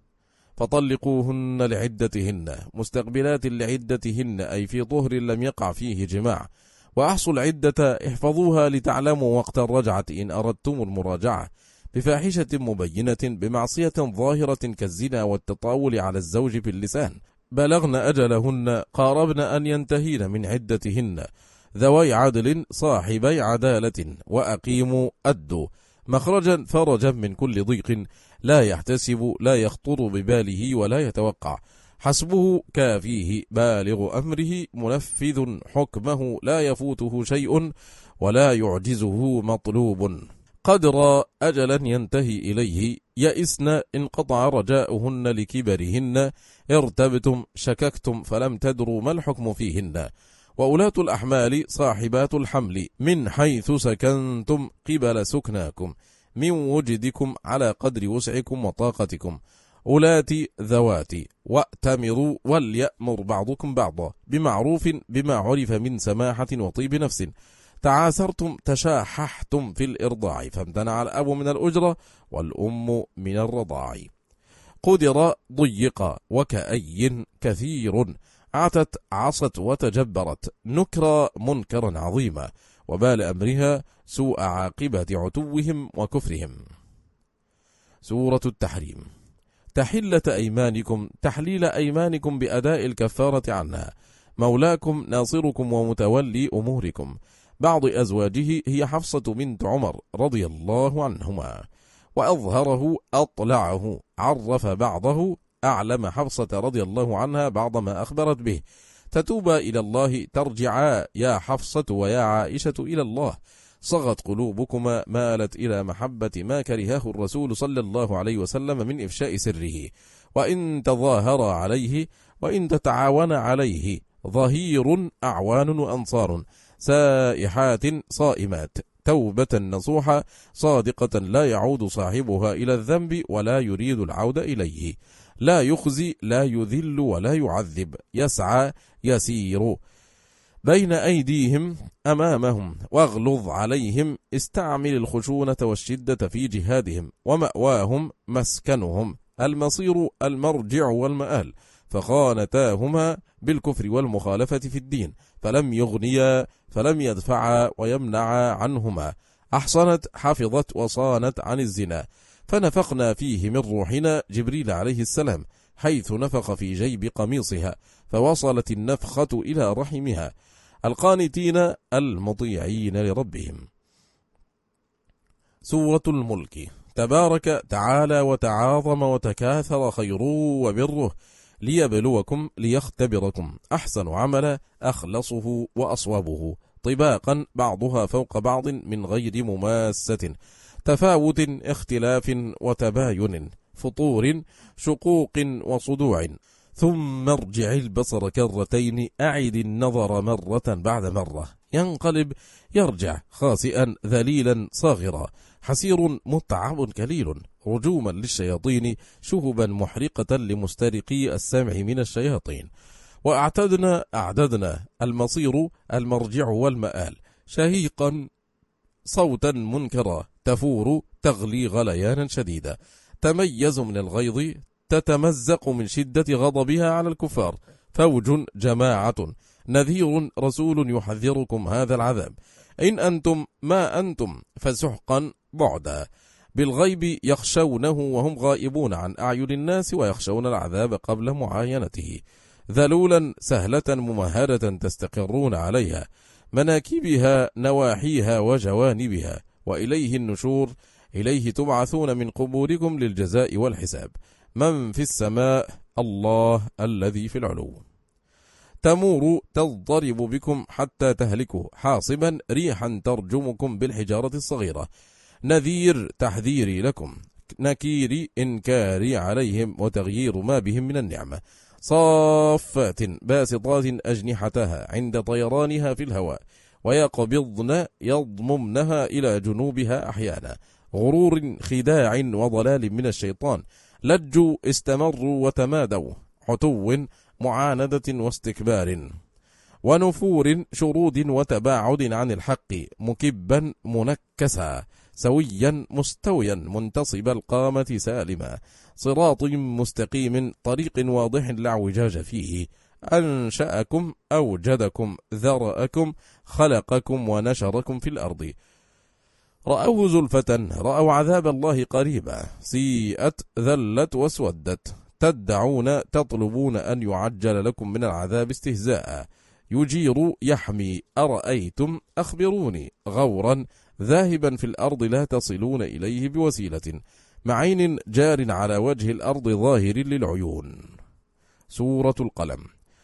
فطلقوهن لعدتهن مستقبلات لعدتهن، أي في طهر لم يقع فيه جماع. وأحصوا العدة احفظوها لتعلموا وقت الرجعة إن أردتم المراجعة، بفاحشة مبينة بمعصية ظاهرة كالزنا والتطاول على الزوج في اللسان. بلغن أجلهن قاربن أن ينتهين من عدتهن، ذوي عدل صاحبي عدالة، وأقيموا أدوا مخرجا فرجا من كل ضيق، لا يحتسب لا يخطر بباله ولا يتوقع. حسبه كافيه بالغ أمره، منفذ حكمه لا يفوته شيء ولا يعجزه مطلوب. قدر أجلا ينتهي إليه، يئسن انقطع رجاؤهن لكبرهن، ارتبتم شككتم فلم تدروا ما الحكم فيهن. وأولاة الأحمال صاحبات الحمل، من حيث سكنتم قبل سكناكم، من وجدكم على قدر وسعكم وطاقتكم. أولاتي ذواتي، وأتمروا وليأمر بعضكم بعضا بمعروف بما عرف من سماحة وطيب نفس. تعاسرتم تشاححتم في الإرضاع، فامتنع الأب من الأجرة والأم من الرضاع. قدر ضيق، وكأي كثير، عتت عصت وتجبرت، نكر منكرا عظيما، وبال أمرها سوء عاقبة عتوهم وكفرهم. سورة التحريم. تحلة أيمانكم، تحليل أيمانكم بأداء الكفارة عنها. مولاكم ناصركم ومتولي أموركم. بعض أزواجه هي حفصة بنت عمر رضي الله عنهما. وأظهره أطلعه، عرف بعضه، أعلم حفصة رضي الله عنها بعض ما أخبرت به. تتوبا إلى الله، ترجعا يا حفصة ويا عائشة إلى الله. صغت قلوبكما، مالت إلى محبة ما كرهه الرسول صلى الله عليه وسلم من إفشاء سره. وإن تظاهر عليه وإن تتعاون عليه، ظهير أعوان وأنصار، سائحات صائمات، توبة نصوحة صادقة لا يعود صاحبها إلى الذنب ولا يريد العودة إليه. لا يخزي لا يذل ولا يعذب، يسعى يسير بين أيديهم أمامهم، واغلظ عليهم، استعمل الخشونة والشدة في جهادهم. ومأواهم مسكنهم، المصير، المرجع والمآل، فخانتاهما بالكفر والمخالفة في الدين، فلم يغنيا فلم يدفعا ويمنعا عنهما. أحصنت حفظت وصانت عن الزنا، فنفخنا فيه من روحنا جبريل عليه السلام، حيث نفخ في جيب قميصها، فوصلت النفخة إلى رحمها. القانتين المطيعين لربهم. سورة الملك. تبارك تعالى وتعاظم وتكاثر خيره وبره، ليبلوكم ليختبركم أحسن عملا، أخلصه وأصوبه، طباقا بعضها فوق بعض من غير مماسة، تفاوت اختلاف وتباين، فطور شقوق وصدوع. ثم ارجع البصر كرتين، أعد النظر مرة بعد مرة، ينقلب يرجع خاسئا ذليلا صاغرا، حسير متعب كليل، رجوما للشياطين، شهبا محرقة لمسترقي السمع من الشياطين. وأعتدنا أعددنا، المصير المرجع والمآل، شهيقا صوتا منكرا، تفور تغلي غليانا شديدا، تميز من الغيظ، تتمزق من شدة غضبها على الكفار، فوج جماعة، نذير رسول يحذركم هذا العذاب، إن أنتم ما أنتم فسحقا بعدا. بالغيب يخشونه وهم غائبون عن أعين الناس، ويخشون العذاب قبل معاينته. ذلولا سهلة ممهدة تستقرون عليها، مناكبها نواحيها وجوانبها، وإليه النشور، إليه تبعثون من قبوركم للجزاء والحساب. من في السماء؟ الله الذي في العلو. تمور تضطرب بكم حتى تهلكوا، حاصبا ريحا ترجمكم بالحجارة الصغيرة، نذير تحذيري لكم، نكير إنكاري عليهم وتغيير ما بهم من النعمة. صافات باسطات أجنحتها عند طيرانها في الهواء، ويقبضن يضممنها إلى جنوبها أحيانا، غرور خداع وضلال من الشيطان، لجوا استمروا وتمادوا، عتو معاندة واستكبار، ونفور شرود وتباعد عن الحق، مكبا منكسا، سويا مستويا منتصب القامة سالما، صراط مستقيم، طريق واضح لا اعوجاج فيه، أنشأكم أوجدكم ذرأكم خلقكم ونشركم في الأرض. رأوه زلفة، رأوا عذاب الله قريبا، سيئت ذلت واسودت، تدعون تطلبون أن يعجل لكم من العذاب استهزاء، يجير يحمي، أرأيتم أخبروني، غورا ذاهبا في الأرض لا تصلون إليه بوسيلة، معين جار على وجه الأرض ظاهر للعيون. سورة القلم.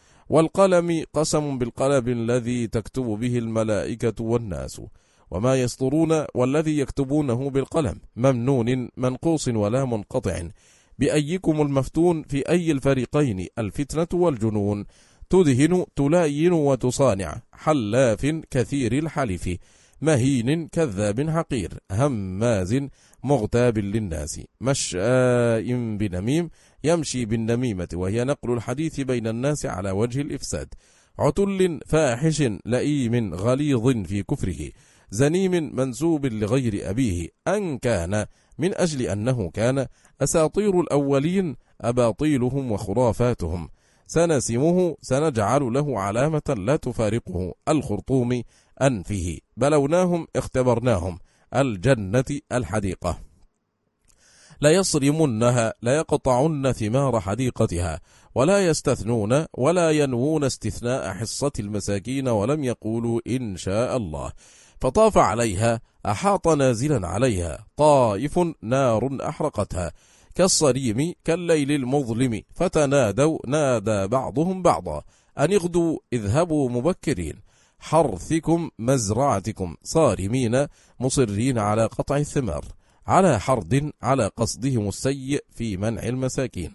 والقلم قسم بالقلم الذي تكتب به الملائكة والناس، وما يسطرون، والذي يكتبونه بالقلم، ممنون منقوص ولا منقطع، بأيكم المفتون، في أي الفريقين الفتنة والجنون، تدهن تلاين وتصانع، حلاف كثير الحلف، مهين كذاب حقير، هماز مغتاب للناس، مشاء بنميم، يمشي بالنميمة وهي نقل الحديث بين الناس على وجه الإفساد، عتل فاحش لئيم غليظ في كفره، زنيم منسوب لغير أبيه، أن كان من أجل أنه كان، أساطير الأولين أباطيلهم وخرافاتهم، سنسمه سنجعل له علامة لا تفارقه، الخرطوم أنفه، بلوناهم اختبرناهم، الجنة الحديقة، لا يصرمنها، لا يقطعن ثمار حديقتها، ولا يستثنون ولا ينوون استثناء حصة المساكين، ولم يقولوا إن شاء الله، فطاف عليها أحاط نازلا عليها، طائف نار أحرقتها، كالصريم كالليل المظلم، فتنادوا نادى بعضهم بعضا، أن اغدوا اذهبوا مبكرين، حرثكم مزرعتكم، صارمين مصرين على قطع الثمار، على حرد على قصدهم السيء في منع المساكين،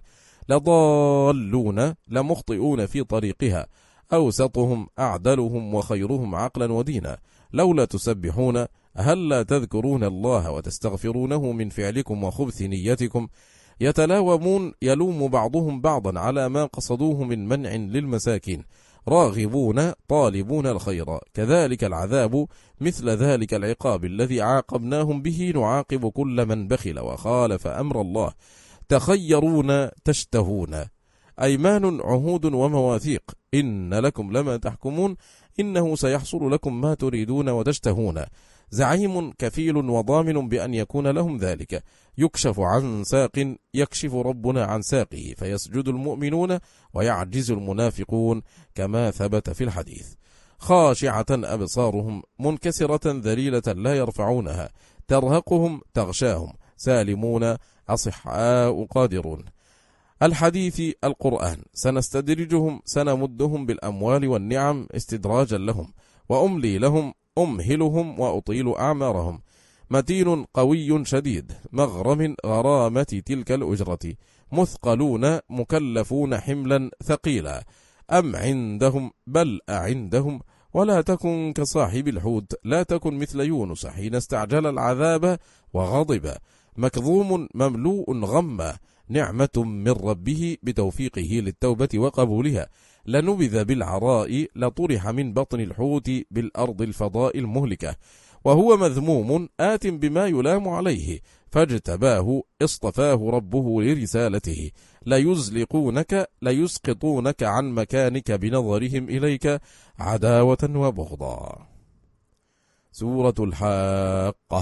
لضالون لمخطئون في طريقها، أوسطهم أعدلهم وخيرهم عقلا ودينا، لولا تسبحون هل لا تذكرون الله وتستغفرونه من فعلكم وخبث نيتكم، يتلاومون يلوم بعضهم بعضا على ما قصدوه من منع للمساكين، راغبون طالبون الخير، كذلك العذاب مثل ذلك العقاب الذي عاقبناهم به، نعاقب كل من بخل وخالف أمر الله، تخيرون تشتهون. أيمان عهود ومواثيق. إن لكم لما تحكمون. إنه سيحصل لكم ما تريدون وتشتهون. زعيم كفيل وضامن بأن يكون لهم ذلك. يكشف عن ساق يكشف ربنا عن ساقه فيسجد المؤمنون ويعجز المنافقون كما ثبت في الحديث. خاشعة أبصارهم منكسرة ذليلة لا يرفعونها ترهقهم تغشاهم سالمون أصحاء قادرون. الحديث القرآن. سنستدرجهم سنمدهم بالأموال والنعم استدراجا لهم وأملي لهم أمهلهم وأطيل أعمارهم. متين قوي شديد مغرم غرامة تلك الأجرة مثقلون مكلفون حملا ثقيلا. أم عندهم بل أعندهم. ولا تكن كصاحب الحوت لا تكن مثل يونس حين استعجل العذاب وغضب مكظوم مملوء غما نعمة من ربه بتوفيقه للتوبة وقبولها. لنبذ بالعراء لطرح من بطن الحوت بالأرض الفضاء المهلكة وهو مذموم آت بما يلام عليه فاجتباه اصطفاه ربه لرسالته. ليزلقونك ليسقطونك عن مكانك بنظرهم إليك عداوة وبغضا. سورة الحاقة.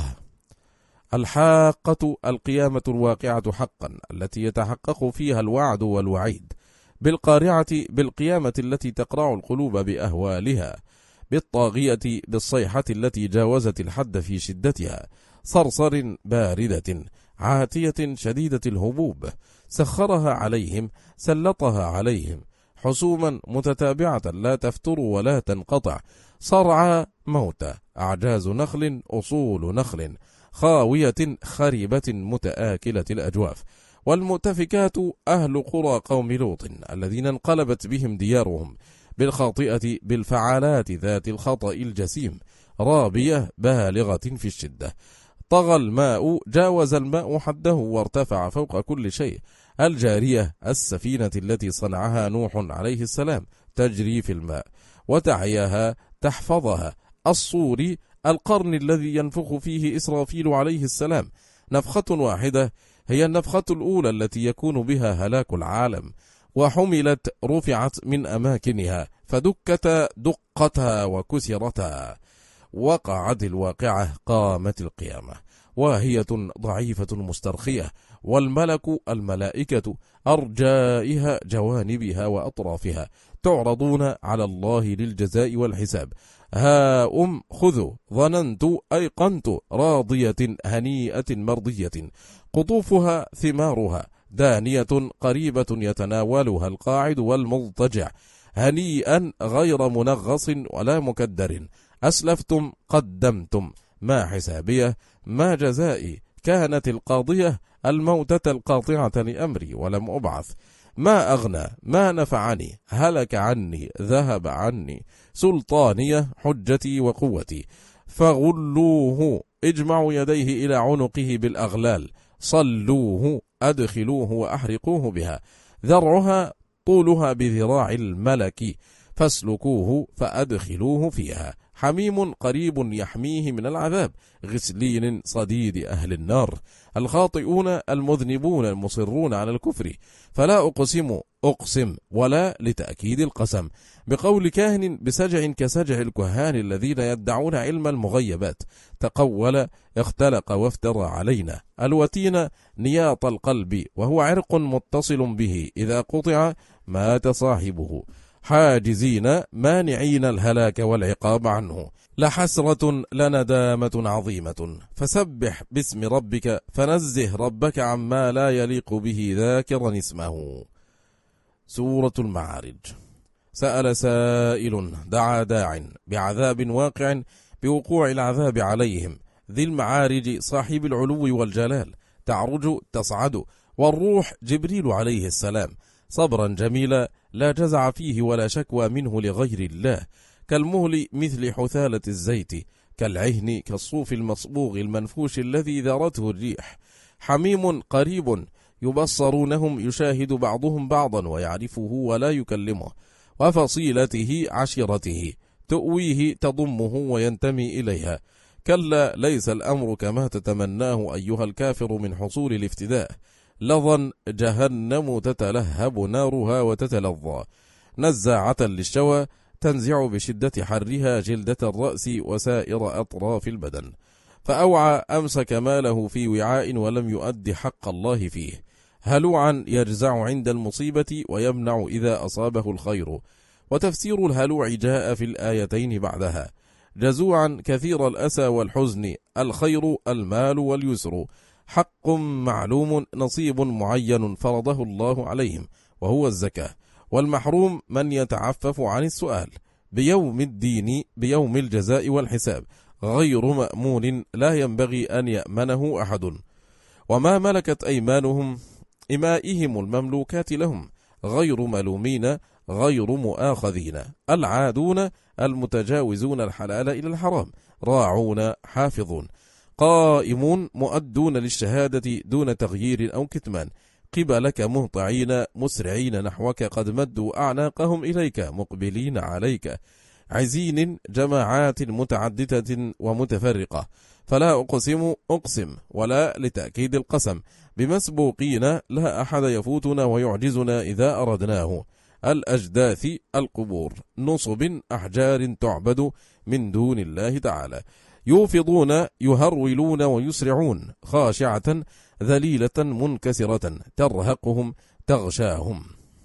الحاقة القيامة الواقعة حقا التي يتحقق فيها الوعد والوعيد. بالقارعة بالقيامة التي تقرع القلوب بأهوالها. بالطاغية بالصيحة التي جاوزت الحد في شدتها. صرصر باردة عاتية شديدة الهبوب سخرها عليهم سلطها عليهم حسوما متتابعة لا تفتر ولا تنقطع. صرعى موتى أعجاز نخل أصول نخل خاوية خريبة متآكلة الأجواف. والمؤتفكات أهل قرى قوم لوط الذين انقلبت بهم ديارهم بالخاطئة بالفعالات ذات الخطأ الجسيم رابية بالغة في الشدة. طغى الماء جاوز الماء حده وارتفع فوق كل شيء. الجارية السفينة التي صنعها نوح عليه السلام تجري في الماء وتعيها تحفظها. الصور القرن الذي ينفخ فيه إسرافيل عليه السلام نفخة واحدة هي النفخة الأولى التي يكون بها هلاك العالم. وحملت رفعت من أماكنها فدكت دقتها وكسرتها. وقعت الواقعة قامت القيامة واهية ضعيفة مسترخية والملك الملائكة أرجائها جوانبها وأطرافها تعرضون على الله للجزاء والحساب. ها أم خذوا ظننت أيقنت راضية هنيئة مرضية قطوفها ثمارها دانية قريبة يتناولها القاعد والمضطجع هنيئا غير منغص ولا مكدر. أسلفتم قدمتم ما حسابيه ما جزائي. كانت القاضية الموتة القاطعة لأمري ولم أبعث. ما أغنى ما نفعني هلك عني ذهب عني سلطانية حجتي وقوتي. فغلوه اجمعوا يديه إلى عنقه بالأغلال صلوه أدخلوه وأحرقوه بها. ذرعها طولها بذراع الملك فاسلكوه فأدخلوه فيها. حميم قريب يحميه من العذاب غسلين صديد أهل النار. الخاطئون المذنبون المصرون على الكفر. فلا أقسم أقسم ولا لتأكيد القسم بقول كاهن بسجع كسجع الكهان الذين يدعون علم المغيبات. تقول اختلق وافترى علينا. الوتين نياط القلب وهو عرق متصل به إذا قطع مات صاحبه. حاجزين مانعين الهلاك والعقاب عنه. لحسرة لندامة عظيمة. فسبح باسم ربك فنزه ربك عما لا يليق به ذاكرا اسمه. سورة المعارج. سأل سائل دعا داع بعذاب واقع بوقوع العذاب عليهم. ذي المعارج صاحب العلو والجلال تعرج تصعد والروح جبريل عليه السلام صبرا جميلا لا جزع فيه ولا شكوى منه لغير الله. كالمهل مثل حثالة الزيت كالعهن كالصوف المصبوغ المنفوش الذي ذرته الريح. حميم قريب يبصرونهم يشاهد بعضهم بعضا ويعرفه ولا يكلمه. وفصيلته عشيرته تؤويه تضمه وينتمي إليها. كلا ليس الأمر كما تتمناه أيها الكافر من حصول الافتداء. لظى جهنم تتلهب نارها وتتلظى، نزاعة للشوى تنزع بشدة حرها جلدة الرأس وسائر أطراف البدن. فأوعى أمسك ماله في وعاء ولم يؤد حق الله فيه، هلوعا يجزع عند المصيبة ويمنع إذا أصابه الخير. وتفسير الهلوع جاء في الآيتين بعدها: جزوعا كثير الأسى والحزن، الخير المال واليسر، حق معلوم نصيب معين فرضه الله عليهم وهو الزكاة، والمحروم من يتعفف عن السؤال، بيوم الدين بيوم الجزاء والحساب، غير مأمون لا ينبغي أن يأمنه أحد. وما ملكت أيمانهم إمائهم المملوكات لهم، غير ملومين غير مؤاخذين، العادون المتجاوزون الحلال إلى الحرام، راعون حافظون، قائمون مؤدون للشهادة دون تغيير أو كتمان، قبلك مهطعين مسرعين نحوك، قد مدوا أعناقهم إليك مقبلين عليك، عزين جماعات متعددة ومتفرقة، فلا أقسم أقسم ولا لتأكيد القسم، بمسبوقين لا أحد يفوتنا ويعجزنا إذا أردناه، الأجداث القبور، نصب أحجار تعبد من دون الله تعالى، يوفضون يهرولون ويسرعون، خاشعة ذليلة منكسرة ترهقهم تغشاهم.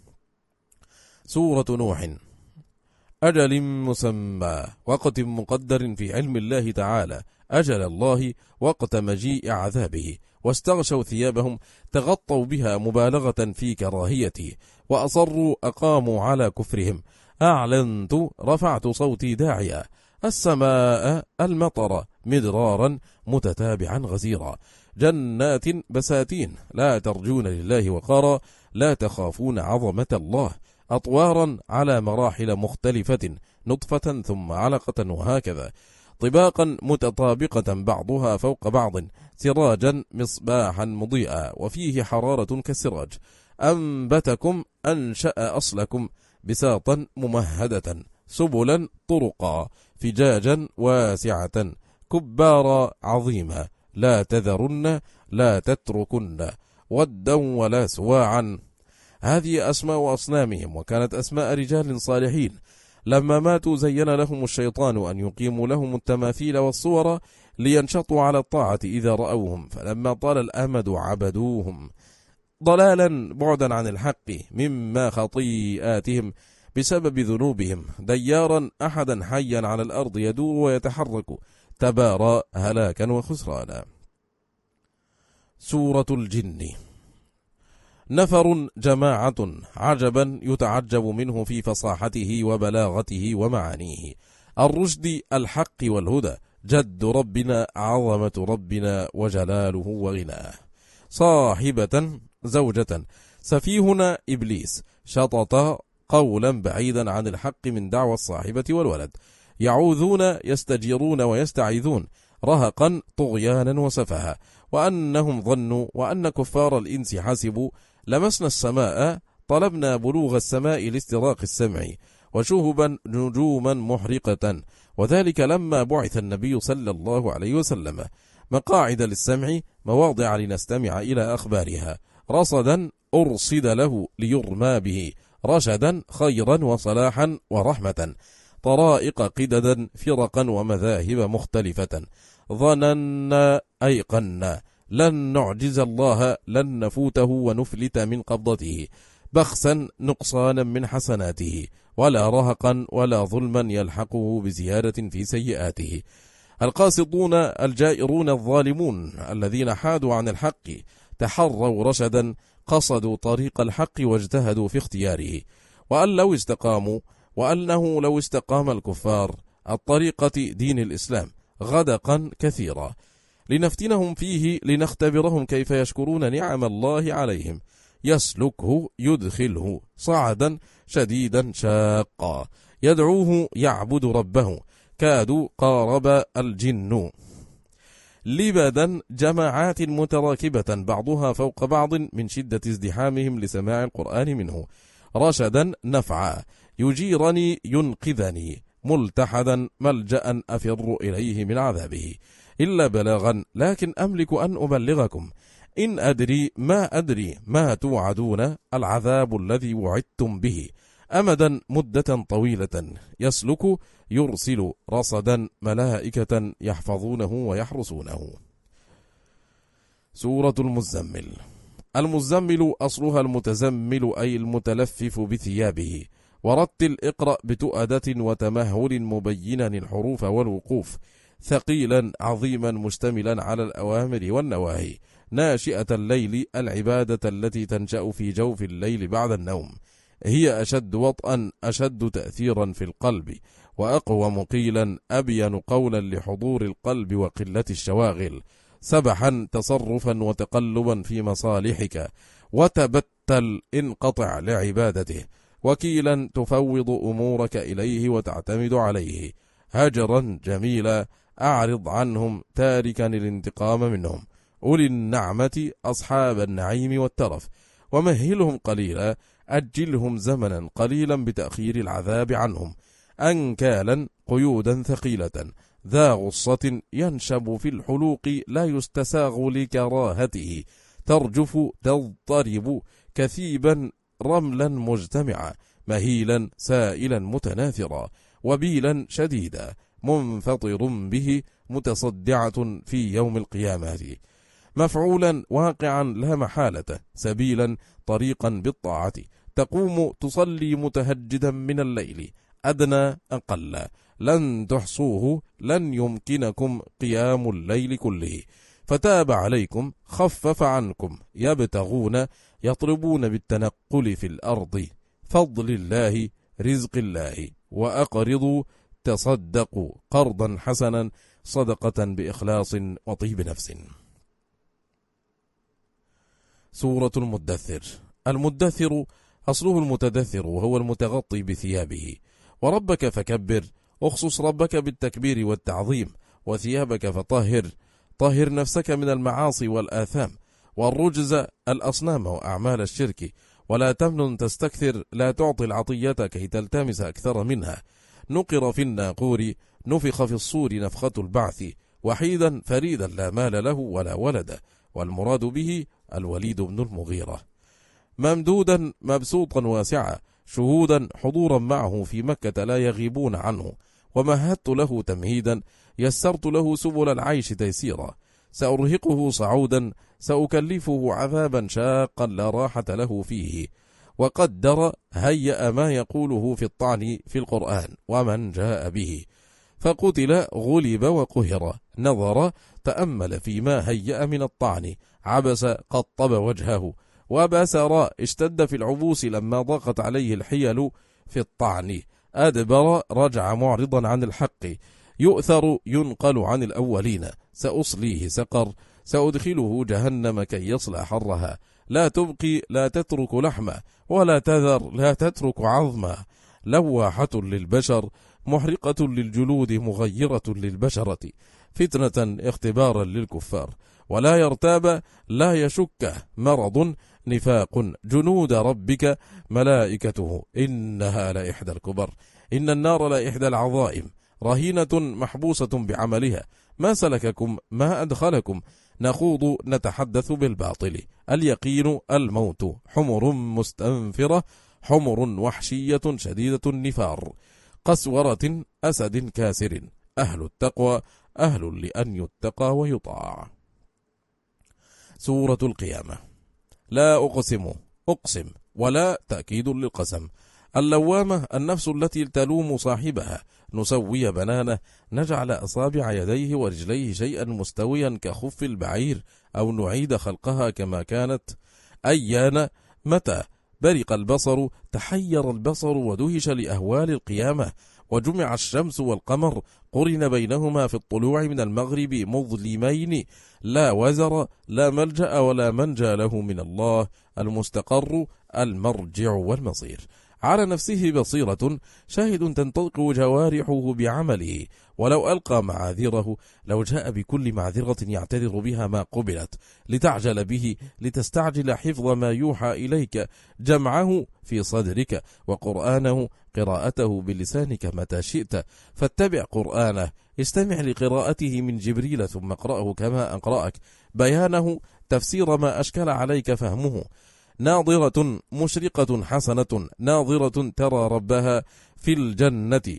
سورة نوح. أجل مسمى، وقت مقدر في علم الله تعالى، أجل الله وقت مجيء عذابه، واستغشوا ثيابهم تغطوا بها مبالغة في كراهيته، وأصروا أقاموا على كفرهم، أعلنت رفعت صوتي داعيا، السماء المطر مدرارا متتابعا غزيرا، جنات بساتين لا ترجون لله وقارا، لا تخافون عظمة الله، أطوارا على مراحل مختلفة، نطفة ثم علقة وهكذا، طباقا متطابقة بعضها فوق بعض، سراجا مصباحا مضيئا وفيه حرارة كالسراج، أنبتكم أنشأ أصلكم بساطا ممهدة، سبلا طرقا، فجاجا واسعة، كبارا عظيمة، لا تذرن لا تتركن، ودا ولا سواعا. هذه أسماء أصنامهم، وكانت أسماء رجال صالحين، لما ماتوا زين لهم الشيطان أن يقيموا لهم التماثيل والصور لينشطوا على الطاعة إذا رأوهم، فلما طال الأمد عبدوهم، ضلالا بعدا عن الحق مما خطيئاتهم بسبب ذنوبهم، ديارا أحدا حيا على الأرض يدور ويتحرك، تبارى هلاكا وخسرانا. سورة الجن. نفر جماعة عجبا يتعجب منه في فصاحته وبلاغته ومعانيه، الرشد الحق والهدى، جد ربنا عظمة ربنا وجلاله وغناه، صاحبة زوجة، سفيهنا إبليس، شطط قولا بعيدا عن الحق من دعوى الصاحبة والولد، يعوذون يستجيرون ويستعيذون، رهقا طغيانا وسفها، وأنهم ظنوا وأن كفار الإنس حسبوا، لمسنا السماء طلبنا بلوغ السماء لاستراق السمع، وشهبا نجوما محرقة، وذلك لما بعث النبي صلى الله عليه وسلم، مقاعد للسمع مواضع لنستمع إلى أخبارها، رصدا أرصد له ليرمى به، رشدا خيرا وصلاحا ورحمة، طرائق قددا فرقا ومذاهب مختلفة، ظننا أيقنا لن نعجز الله لن نفوته ونفلت من قبضته، بخسا نقصانا من حسناته، ولا رهقا ولا ظلما يلحقه بزيادة في سيئاته، القاسطون الجائرون الظالمون الذين حادوا عن الحق، تحروا رشدا قصدوا طريق الحق واجتهدوا في اختياره، وأن لو استقاموا وأنه لو استقام الكفار الطريقة دين الإسلام غدقا كثيرا، لنفتنهم فيه لنختبرهم كيف يشكرون نعم الله عليهم، يسلكه يدخله صعدا شديدا شاقا، يدعوه يعبد ربه، كادوا قارب الجن، لبدا جماعات متراكبة بعضها فوق بعض من شدة ازدحامهم لسماع القرآن منه، رشدا نفعا، يجيرني ينقذني، ملتحدا ملجأ أفر إليه من عذابه، إلا بلاغا لكن أملك أن أبلغكم، إن أدري ما أدري ما توعدون العذاب الذي وعدتم به أمدا مدة طويلة يسلك يرسل رصدا ملائكة يحفظونه ويحرسونه. سورة المزمل. المزمل أصلها المتزمل أي المتلفف بثيابه. ورتل اقرأ بتؤدة وتمهل مبينا الحروف والوقوف، ثقيلا عظيما مشتملا على الأوامر والنواهي، ناشئة الليل العبادة التي تنشأ في جوف الليل بعد النوم، هي أشد وطئا أشد تأثيرا في القلب، وأقوم قيلا أبين قولا لحضور القلب وقلة الشواغل، سبحا تصرفا وتقلبا في مصالحك، وتبتل انقطع لعبادته، وكيلا تفوض أمورك إليه وتعتمد عليه، هجرا جميلا أعرض عنهم تاركا الانتقام منهم، أولي النعمة أصحاب النعيم والترف، ومهلهم قليلا أجلهم زمنا قليلا بتأخير العذاب عنهم، أنكالا قيودا ثقيلة، ذا غصة ينشب في الحلوق لا يستساغ لكراهته، ترجف تضطرب كثيبا رملا مجتمعا، مهيلا سائلا متناثرا، وبيلا شديدا منفطر به متصدعة في يوم القيامة، مفعولا واقعا لا محالة، سبيلا طريقا بالطاعة، تقوم تصلي متهجدا من الليل، أدنى أقل لن تحصوه، لن يمكنكم قيام الليل كله، فتاب عليكم خفف عنكم، يبتغون يطلبون بالتنقل في الأرض، فضل الله رزق الله، وأقرضوا تصدقوا قرضا حسنا صدقة بإخلاص وطيب نفس. سورة المدثر. المدثر أصله المتدثر وهو المتغطي بثيابه، وربك فكبر، اخصص ربك بالتكبير والتعظيم، وثيابك فطهر، طهر نفسك من المعاصي والآثام والرجز الأصنام وأعمال الشرك، ولا تمنن تستكثر، لا تعطي العطية كي تلتمس أكثر منها، نقر في الناقور، نفخ في الصور نفخة البعث، وحيدا فريدا لا مال له ولا ولد، والمراد به الوليد بن المغيرة، ممدودا مبسوطا واسعا، شهودا حضورا معه في مكة لا يغيبون عنه، ومهدت له تمهيدا، يسرت له سبل العيش تيسيرا، سأرهقه صعودا، سأكلفه عذابا شاقا لا راحة له فيه، وقدر هيأ ما يقوله في الطعن في القرآن ومن جاء به، فقتل غلب وقهر، نظر تأمل فيما هيأ من الطعن، عبس قطب وجهه، وبسر اشتد في العبوس لما ضاقت عليه الحيل في الطعن، أدبر رجع معرضا عن الحق، يؤثر ينقل عن الأولين، سأصليه سقر، سأدخله جهنم كي يصلى حرها، لا تبقي لا تترك لحمة، ولا تذر لا تترك عظما، لواحة للبشر، محرقة للجلود، مغيرة للبشرة، فتنة اختبارا للكفار، ولا يرتاب لا يشك مرض، نفاق، جنود ربك ملائكته إنها لإحدى الكبر، إن النار لإحدى العظائم، رهينة محبوسة بعملها، ما سلككم ما أدخلكم، نخوض نتحدث بالباطل، اليقين الموت، حمر مستنفرة، حمر وحشية شديدة النفار، قسورة أسد كاسر، أهل التقوى أهل لأن يتقى ويطاع. سورة القيامة. لا أقسم، أقسم، ولا تأكيد للقسم، اللوامة النفس التي تلوم صاحبها، نسوي بنانه، نجعل أصابع يديه ورجليه شيئا مستويا كخف البعير، أو نعيد خلقها كما كانت، أيان متى برق البصر، تحير البصر ودهش لأهوال القيامة، وجمع الشمس والقمر، قرن بينهما في الطلوع من المغرب مظلمين، لا وزر لا ملجأ ولا منجى له من الله، المستقر المرجع والمصير، على نفسه بصيرة، شاهد تنطق جوارحه بعمله، ولو ألقى معاذيره، لو جاء بكل معذرة يعتذر بها ما قبلت، لتعجل به، لتستعجل حفظ ما يوحى إليك، جمعه في صدرك، وقرآنه قراءته بلسانك متى شئت، فاتبع قرآنه، استمع لقراءته من جبريل ثم اقرأه كما أقرأك، بيانه تفسير ما أشكل عليك فهمه. ناظرة مشرقة حسنة، ناظرة ترى ربها في الجنة،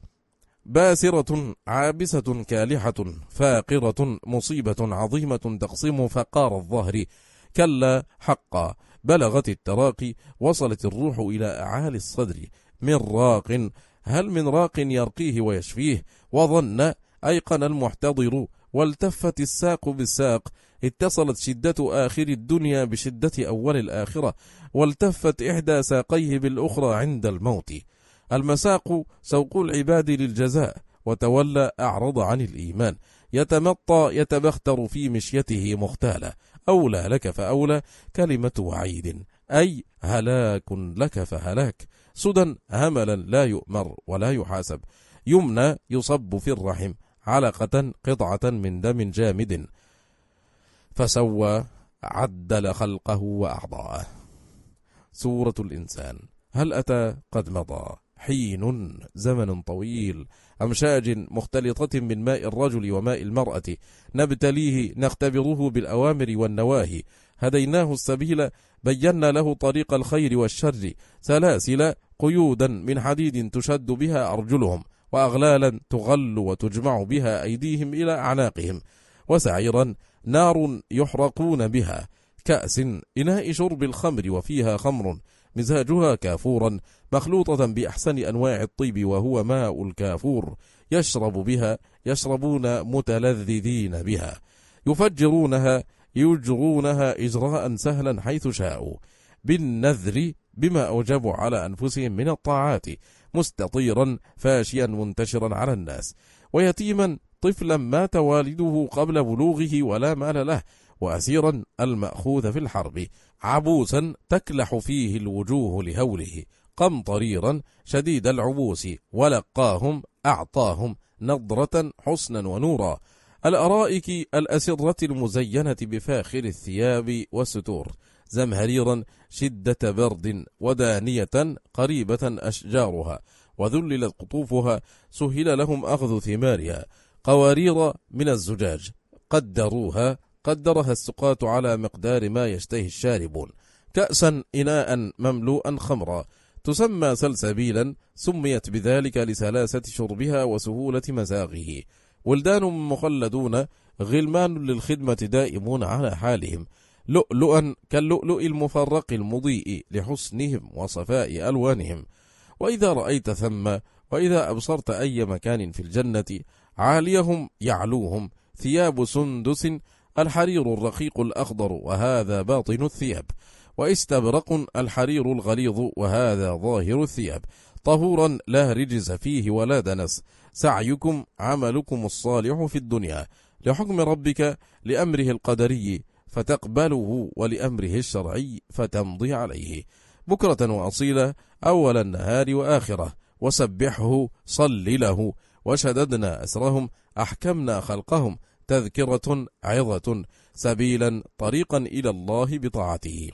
باسرة عابسة كالحة، فاقرة مصيبة عظيمة تقسم فقار الظهر، كلا حقا بلغت التراقي، وصلت الروح إلى أعالي الصدر، من راق هل من راق يرقيه ويشفيه، وظن أيقن المحتضر، والتفت الساق بالساق، اتصلت شدة آخر الدنيا بشدة أول الآخرة، والتفت إحدى ساقيه بالأخرى عند الموت. المساق سوق العباد للجزاء، وتولى أعرض عن الإيمان، يتمطى يتبختر في مشيته مختالا، أولى لك فأولى كلمة وعيد، أي هلاك لك فهلاك، سدى هملا لا يؤمر ولا يحاسب، يمنى يصب في الرحم، علقة قطعة من دم جامد، فسوى عدل خلقه وأعضاءه. سورة الإنسان. هل أتى قد مضى حين زمن طويل، أمشاج مختلطة من ماء الرجل وماء المرأة، نبتليه نختبره بالأوامر والنواهي، هديناه السبيل بينا له طريق الخير والشر، سلاسل قيودا من حديد تشد بها أرجلهم، وأغلالا تغل وتجمع بها أيديهم إلى أعناقهم، وسعيرا نار يحرقون بها، كأس إناء شرب الخمر وفيها خمر مزاجها كافورا، مخلوطة بأحسن أنواع الطيب وهو ماء الكافور، يشرب بها يشربون متلذذين بها، يفجرونها يجرونها إجراء سهلا حيث شاءوا، بالنذر بما أوجبوا على أنفسهم من الطاعات، مستطيرا فاشيا منتشرا على الناس، ويتيما طفلا مات والده قبل بلوغه ولا مال له، وأسيرا المأخوذ في الحرب، عبوسا تكلح فيه الوجوه لهوله، قمطريرا شديد العبوس، ولقاهم أعطاهم نضرة حسنا ونورا، الأرائك الأسرة المزينة بفاخر الثياب والستور، زمهريرا شدة برد، ودانية قريبة أشجارها، وذللت قطوفها، سهل لهم أخذ ثمارها، قوارير من الزجاج قدروها قدرها السقاة على مقدار ما يشتهي الشاربون، كأسا إناء مملوءا خمرا، تسمى سلسبيلا، سميت بذلك لسلاسة شربها وسهولة مزاغه، ولدان مخلدون، غلمان للخدمة دائمون على حالهم، لؤلؤا كاللؤلؤ المفرق المضيء لحسنهم وصفاء ألوانهم. وإذا رأيت ثم وإذا أبصرت أي مكان في الجنة، عاليهم يعلوهم ثياب سندس، الحرير الرقيق الأخضر وهذا باطن الثياب، واستبرق الحرير الغليظ وهذا ظاهر الثياب، طهورا لا رجز فيه ولا دنس، سعيكم عملكم الصالح في الدنيا، لحكم ربك لأمره القدري فتقبله، ولأمره الشرعي فتمضي عليه، بكرة وأصيلة أول النهار وآخرة، وسبحه صل له، وشددنا أسرهم أحكمنا خلقهم، تذكرة عظة سبيلا طريقا إلى الله بطاعته.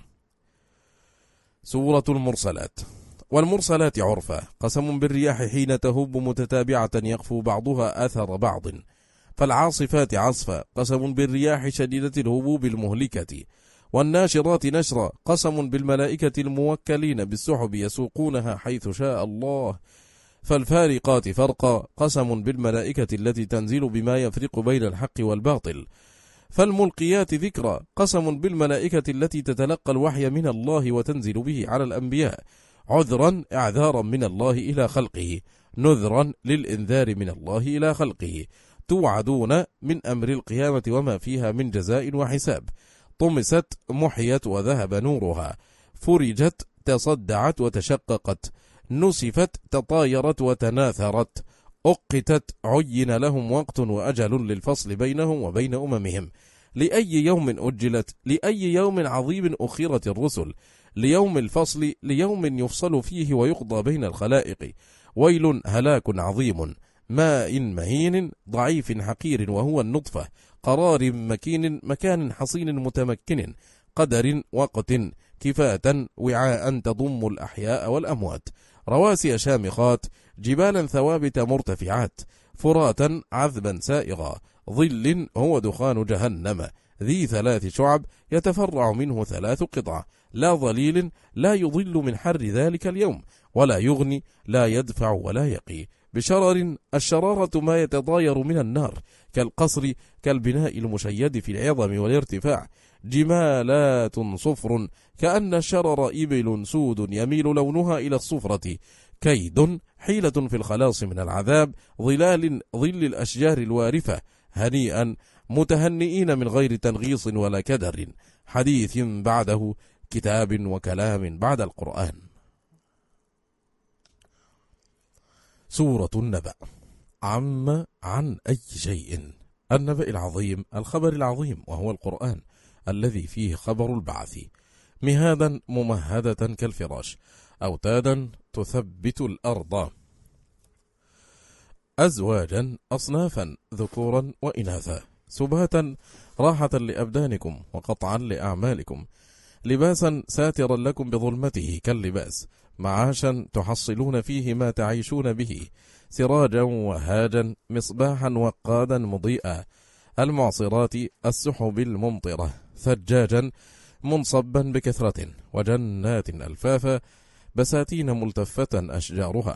سورة المرسلات. والمرسلات عرفا، قسم بالرياح حين تهب متتابعة يخفو بعضها أثر بعض، فالعاصفات عصفا، قسم بالرياح شديدة الهبوب المهلكة، والناشرات نشرا، قسم بالملائكة الموكلين بالسحب يسوقونها حيث شاء الله، فالفارقات فرقا، قسم بالملائكة التي تنزل بما يفرق بين الحق والباطل، فالملقيات ذكرا، قسم بالملائكة التي تتلقى الوحي من الله وتنزل به على الأنبياء، عذرا اعذارا من الله إلى خلقه، نذرا للإنذار من الله إلى خلقه، توعدون من أمر القيامة وما فيها من جزاء وحساب، طمست محيت وذهب نورها، فرجت تصدعت وتشققت، نسفت تطايرت وتناثرت، أقتت عين لهم وقت وأجل للفصل بينهم وبين أممهم، لأي يوم أجلت، لأي يوم عظيم أخرت الرسل، ليوم الفصل، ليوم يفصل فيه ويقضى بين الخلائق، ويل هلاك عظيم، ماء مهين ضعيف حقير وهو النطفة، قرار مكين مكان حصين متمكن، قدر وقت كفاة وعاء تضم الأحياء والأموات، رواسي شامخات، جبالا ثوابت مرتفعات، فراتا عذبا سائغا، ظل هو دخان جهنم، ذي ثلاث شعب يتفرع منه ثلاث قطع، لا ظليل لا يضل من حر ذلك اليوم، ولا يغني لا يدفع ولا يقي، بشرر الشرارة ما يتضاير من النار، كالقصر كالبناء المشيد في العظم والارتفاع، جمالات صفر كأن الشرر إبل سود يميل لونها إلى الصفرة، كيد حيلة في الخلاص من العذاب، ظلال ظل الأشجار الوارفة، هنيئا متهنئين من غير تنغيص ولا كدر، حديث بعده كتاب وكلام بعد القرآن. سورة النبأ. عم عن أي شيء، النبأ العظيم، الخبر العظيم، وهو القرآن الذي فيه خبر البعث، مهادا ممهدة كالفراش، أوتادا تثبت الأرض، أزواجا أصنافا ذكورا وإناثا، سباتا راحة لأبدانكم وقطعا لأعمالكم، لباسا ساترا لكم بظلمته كاللباس، معاشا تحصلون فيه ما تعيشون به، سراجا وهاجا، مصباحا وقادا مضيئا، المعصرات السحب الممطرة، ثجاجا منصبا بكثرة، وجنات ألفافا، بساتين ملتفة أشجارها،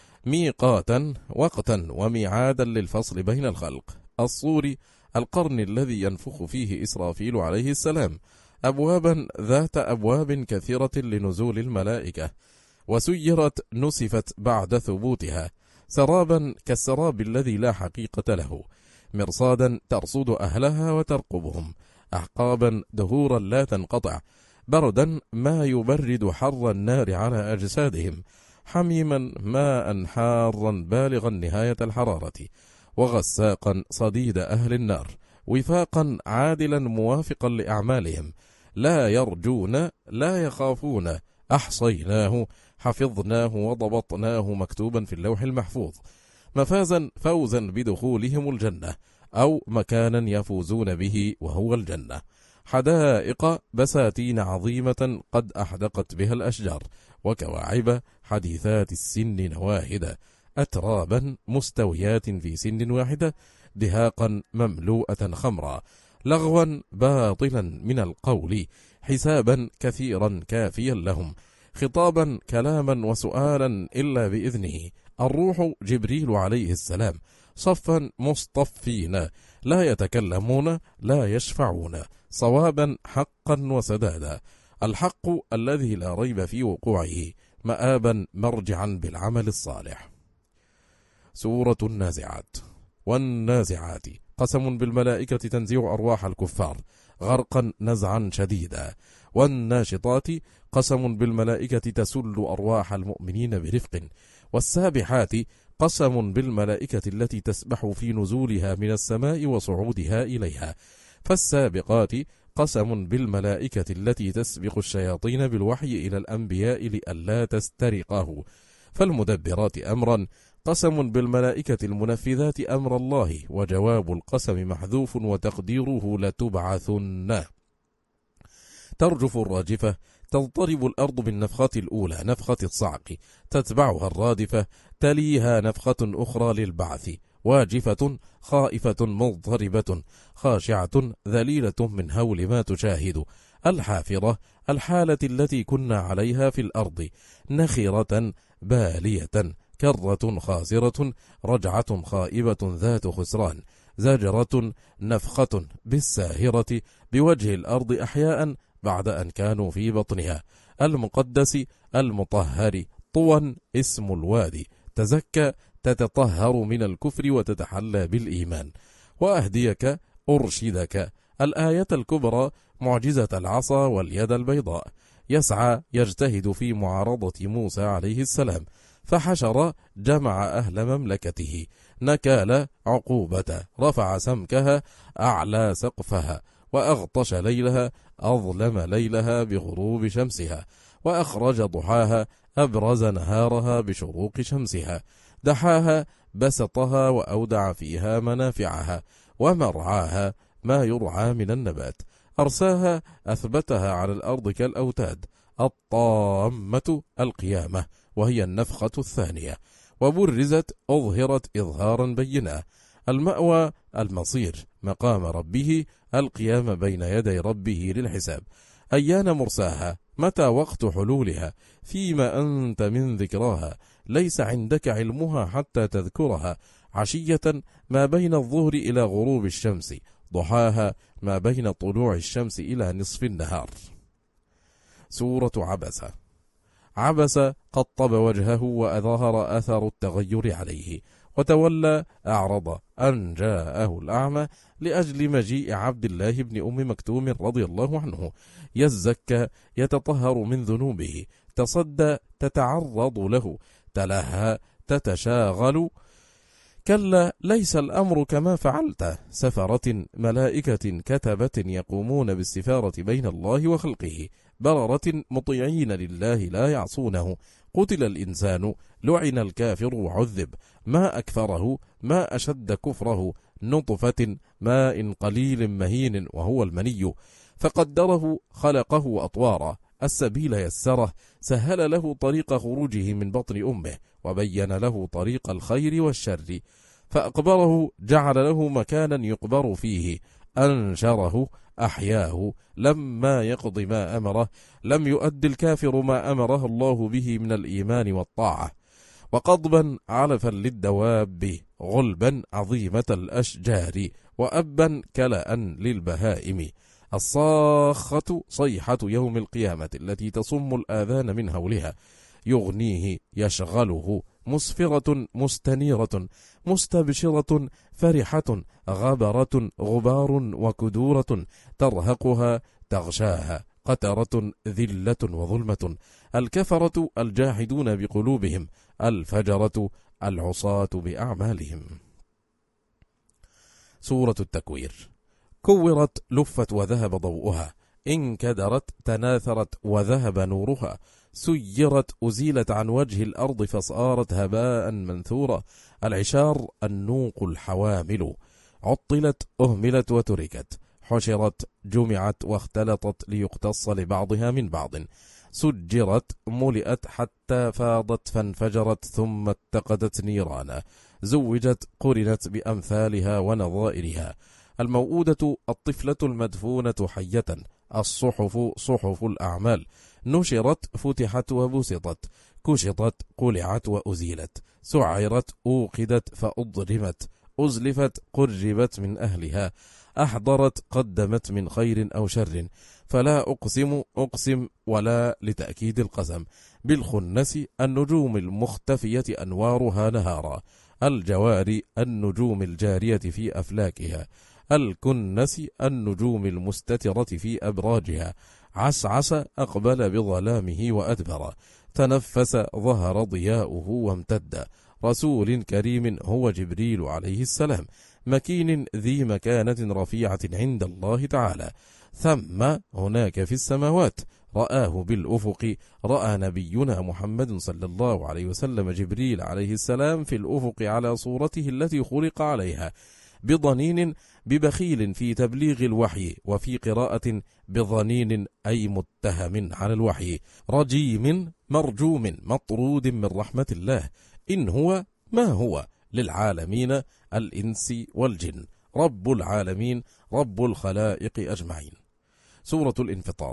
ميقاتا وقتا وميعادا للفصل بين الخلق، الصور القرن الذي ينفخ فيه إسرافيل عليه السلام، أبوابا ذات أبواب كثيرة لنزول الملائكة، وسيرت نسفت بعد ثبوتها، سرابا كالسراب الذي لا حقيقة له، مرصادا ترصد أهلها وترقبهم، أحقابا دهورا لا تنقطع، بردا ما يبرد حر النار على أجسادهم، حميما ماء حارا بالغا نهاية الحرارة، وغساقا صديد أهل النار، وفاقا عادلا موافقا لأعمالهم، لا يرجون لا يخافون، أحصيناه حفظناه وضبطناه مكتوبا في اللوح المحفوظ، مفازا فوزا بدخولهم الجنة، أو مكانا يفوزون به وهو الجنة، حدائق بساتين عظيمة قد أحدقت بها الأشجار، وكواعب حديثات السن نواهد، أترابا مستويات في سن واحدة، دهاقا مملوءة خمرا، لغوا باطلا من القول، حسابا كثيرا كافيا لهم، خطابا كلاما وسؤالا إلا بإذنه، الروح جبريل عليه السلام، صفا مصطفين لا يتكلمون لا يشفعون، صوابا حقا وسدادا، الحق الذي لا ريب في وقوعه، مآبا مرجعا بالعمل الصالح. سورة النازعات. والنازعات قسم بالملائكة تنزع أرواح الكفار غرقا نزعا شديدا، والناشطات قسم بالملائكة تسل أرواح المؤمنين برفق، والسابحات قسم بالملائكة التي تسبح في نزولها من السماء وصعودها إليها، فالسابقات قسم بالملائكة التي تسبق الشياطين بالوحي إلى الأنبياء لئلا تسترقه، فالمدبرات أمرا قسم بالملائكة المنفذات أمر الله، وجواب القسم محذوف وتقديره لتبعثن. ترجف الراجفة، تضطرب الأرض بالنفخة الأولى نفخة الصعق، تتبعها الرادفة، تليها نفخة أخرى للبعث، واجفة خائفة مضطربة خاشعة ذليلة من هول ما تشاهد، الحافرة الحالة التي كنا عليها في الأرض، نخرة بالية كرة خاسرة رجعة خائبة ذات خسران، زجرة نفخة بالساهرة بوجه الأرض أحياء بعد أن كانوا في بطنها، المقدس المطهر، طوى اسم الوادي، تزكى تتطهر من الكفر وتتحلى بالإيمان، وأهديك أرشدك، الآية الكبرى معجزة العصا واليد البيضاء، يسعى يجتهد في معارضة موسى عليه السلام، فحشر جمع أهل مملكته، نكال عقوبة، رفع سمكها أعلى سقفها، وأغطش ليلها أظلم ليلها بغروب شمسها، وأخرج ضحاها أبرز نهارها بشروق شمسها، دحاها بسطها وأودع فيها منافعها، ومرعاها ما يرعى من النبات، أرساها أثبتها على الأرض كالأوتاد، الطامة القيامة وهي النفخة الثانية، وبرزت أظهرت إظهارا بينا. المأوى المصير، مقام ربه، القيام بين يدي ربه للحساب. أيان مرساها؟ متى وقت حلولها؟ فيما أنت من ذكراها؟ ليس عندك علمها حتى تذكرها. عشية ما بين الظهر إلى غروب الشمس، ضحاها ما بين طلوع الشمس إلى نصف النهار. سورة عبسة. عبس قطب وجهه وأظهر أثر التغير عليه، وتولى أعرض أن جاءه الأعمى لأجل مجيء عبد الله بن أم مكتوم رضي الله عنه، يزكى يتطهر من ذنوبه، تصدى تتعرض له، تلهى تتشاغل. كلا ليس الأمر كما فعلت. سفرة ملائكة كتبة يقومون بالسفارة بين الله وخلقه، بررة مطيعين لله لا يعصونه. قتل الإنسان، لعن الكافر وعذب، ما أكفره، ما أشد كفره. نطفة ماء قليل مهين وهو المني، فقدره خلقه أطوارا. السبيل يسره، سهل له طريق خروجه من بطن أمه، وبين له طريق الخير والشر. فأقبره، جعل له مكانا يقبر فيه. أنشره، أحياه لما يقض ما أمره. لم يؤد الكافر ما أمره الله به من الإيمان والطاعة. وقضبا علفا للدواب، غلبا عظيمة الأشجار، وأبا كلأ للبهائم. الصاخة صيحة يوم القيامة التي تصم الآذان من هولها. يغنيه يشغله، مسفرة مستنيرة، مستبشرة فرحة، غبرة غبار وكدورة، ترهقها تغشاها قترة ذلة وظلمة. الكفرة الجاحدون بقلوبهم، الفجرة العصاة بأعمالهم. سورة التكوير. كورت لفت وذهب ضوءها، انكدرت تناثرت وذهب نورها. سيرت أزيلت عن وجه الأرض فصارت هباء منثورا. العشار النوق الحوامل. عطلت أهملت وتركت. حشرت جمعت واختلطت ليقتص لبعضها من بعض. سجرت ملئت حتى فاضت فانفجرت ثم اتقدت نيرانا. زوجت قرنت بأمثالها ونظائرها. الموؤودة الطفلة المدفونة حية. الصحف صحف الأعمال. نشرت فتحت وبسطت. كشطت قلعت وأزيلت. سعرت أوقدت فأضرمت. أزلفت قربت من أهلها. أحضرت قدمت من خير أو شر. فلا أقسم أقسم ولا لتأكيد القسم. بالخنس النجوم المختفية أنوارها نهارا. الجوار النجوم الجارية في أفلاكها. الكنس النجوم المستترة في أبراجها. عسعس أقبل بظلامه وأدبر. تنفس ظهر ضياؤه وامتد. رسول كريم هو جبريل عليه السلام. مكين ذي مكانة رفيعة عند الله تعالى. ثم هناك في السماوات. رآه بالأفق. رأى نبينا محمد صلى الله عليه وسلم جبريل عليه السلام في الأفق على صورته التي خلق عليها. بضنين ببخيل في تبليغ الوحي، وفي قراءة بضنين أي متهم على الوحي. رجيم مرجوم مطرود من رحمة الله. إن هو ما هو للعالمين الإنس والجن. رب العالمين رب الخلائق أجمعين. سورة الانفطار.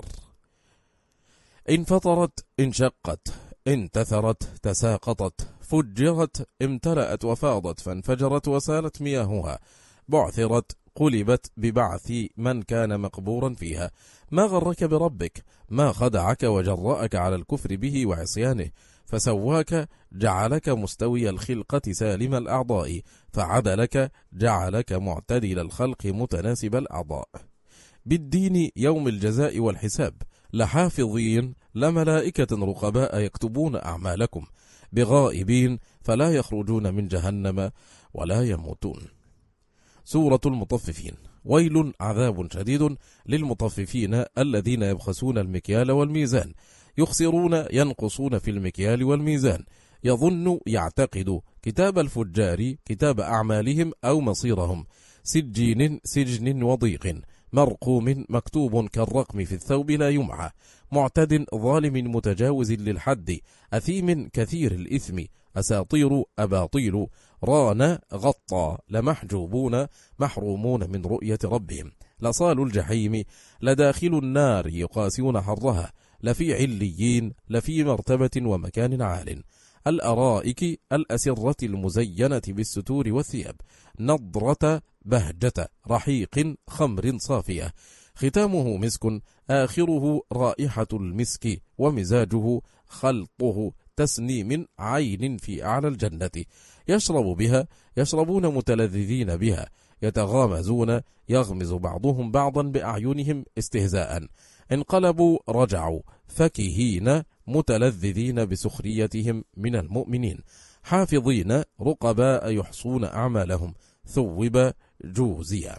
انفطرت انشقت انتثرت تساقطت فجرت امتلأت وفاضت فانفجرت وسالت مياهها. بعثرت قلبت ببعث من كان مقبورا فيها. ما غرك بربك؟ ما خدعك وجرأك على الكفر به وعصيانه؟ فسواك جعلك مستوي الخلقة سالم الأعضاء، فعدلك جعلك معتدل الخلق متناسب الأعضاء. بالدين يوم الجزاء والحساب لحافظين لملائكة رقباء يكتبون أعمالكم. بغائبين فلا يخرجون من جهنم ولا يموتون. سورة المطففين. ويل عذاب شديد للمطففين الذين يبخسون المكيال والميزان. يخسرون ينقصون في المكيال والميزان. يظن يعتقد كتاب الفجار كتاب أعمالهم أو مصيرهم. سجين سجن وضيق. مرقوم مكتوب كالرقم في الثوب لا يمعى. معتد ظالم متجاوز للحد. أثيم كثير الإثم. أساطير أباطيل ران غطى لمحجوبون محرومون من رؤية ربهم لصال الجحيم لداخل النار يقاسون حرها لفي عليين لفي مرتبة ومكان عال الأرائك الأسرة المزينة بالستور والثياب نضرة بهجة رحيق خمر صافية ختامه مسك آخره رائحة المسك ومزاجه خلطه تسنيم عين في أعلى الجنة يشرب بها يشربون متلذذين بها يتغامزون يغمز بعضهم بعضا بأعينهم استهزاء انقلبوا رجعوا فكهين متلذذين بسخريتهم من المؤمنين حافظين رقباء يحصون أعمالهم ثوب جوزيا.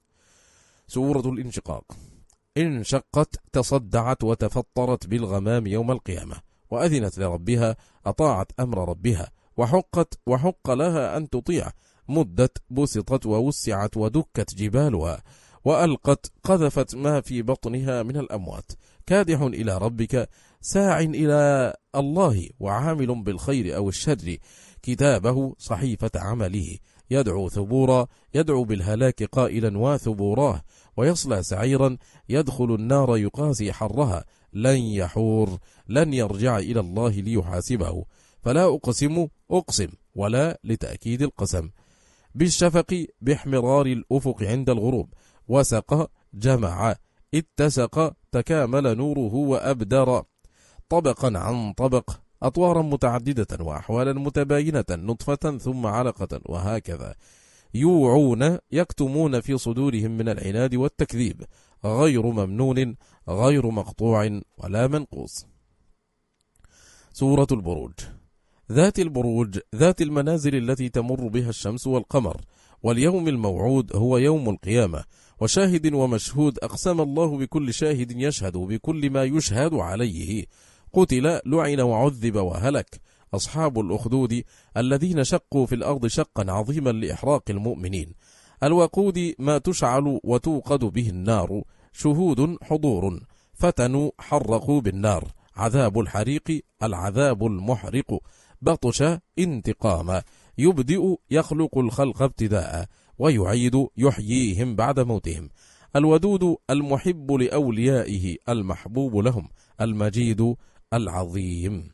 سورة الانشقاق. انشقت تصدعت وتفطرت بالغمام يوم القيامة وأذنت لربها أطاعت أمر ربها وحقت وحق لها أن تطيع مدت بسطت ووسعت ودكت جبالها وألقت قذفت ما في بطنها من الأموات كادح إلى ربك ساع إلى الله وعامل بالخير أو الشر كتابه صحيفة عمله يدعو ثبورا يدعو بالهلاك قائلا وثبوراه ويصلى سعيرا يدخل النار يقاسي حرها لن يحور لن يرجع إلى الله ليحاسبه فلا أقسم أقسم ولا لتأكيد القسم بالشفق باحمرار الأفق عند الغروب وسق جمع اتسق تكامل نوره وأبدر طبقا عن طبق أطوارا متعددة وأحوالا متباينة نطفة ثم علقة وهكذا يوعون يكتمون في صدورهم من العناد والتكذيب غير ممنون غير مقطوع ولا منقوص. سورة البروج. ذات البروج ذات المنازل التي تمر بها الشمس والقمر واليوم الموعود هو يوم القيامة وشاهد ومشهود أقسم الله بكل شاهد يشهد بكل ما يشهد عليه قتل لعن وعذب وهلك أصحاب الأخدود الذين شقوا في الأرض شقا عظيما لإحراق المؤمنين الوقود ما تشعل وتوقد به النار شهود حضور فتنوا حرقوا بالنار عذاب الحريق العذاب المحرق بطش انتقاما يبدئ يخلق الخلق ابتداء ويعيد يحييهم بعد موتهم الودود المحب لأوليائه المحبوب لهم المجيد العظيم.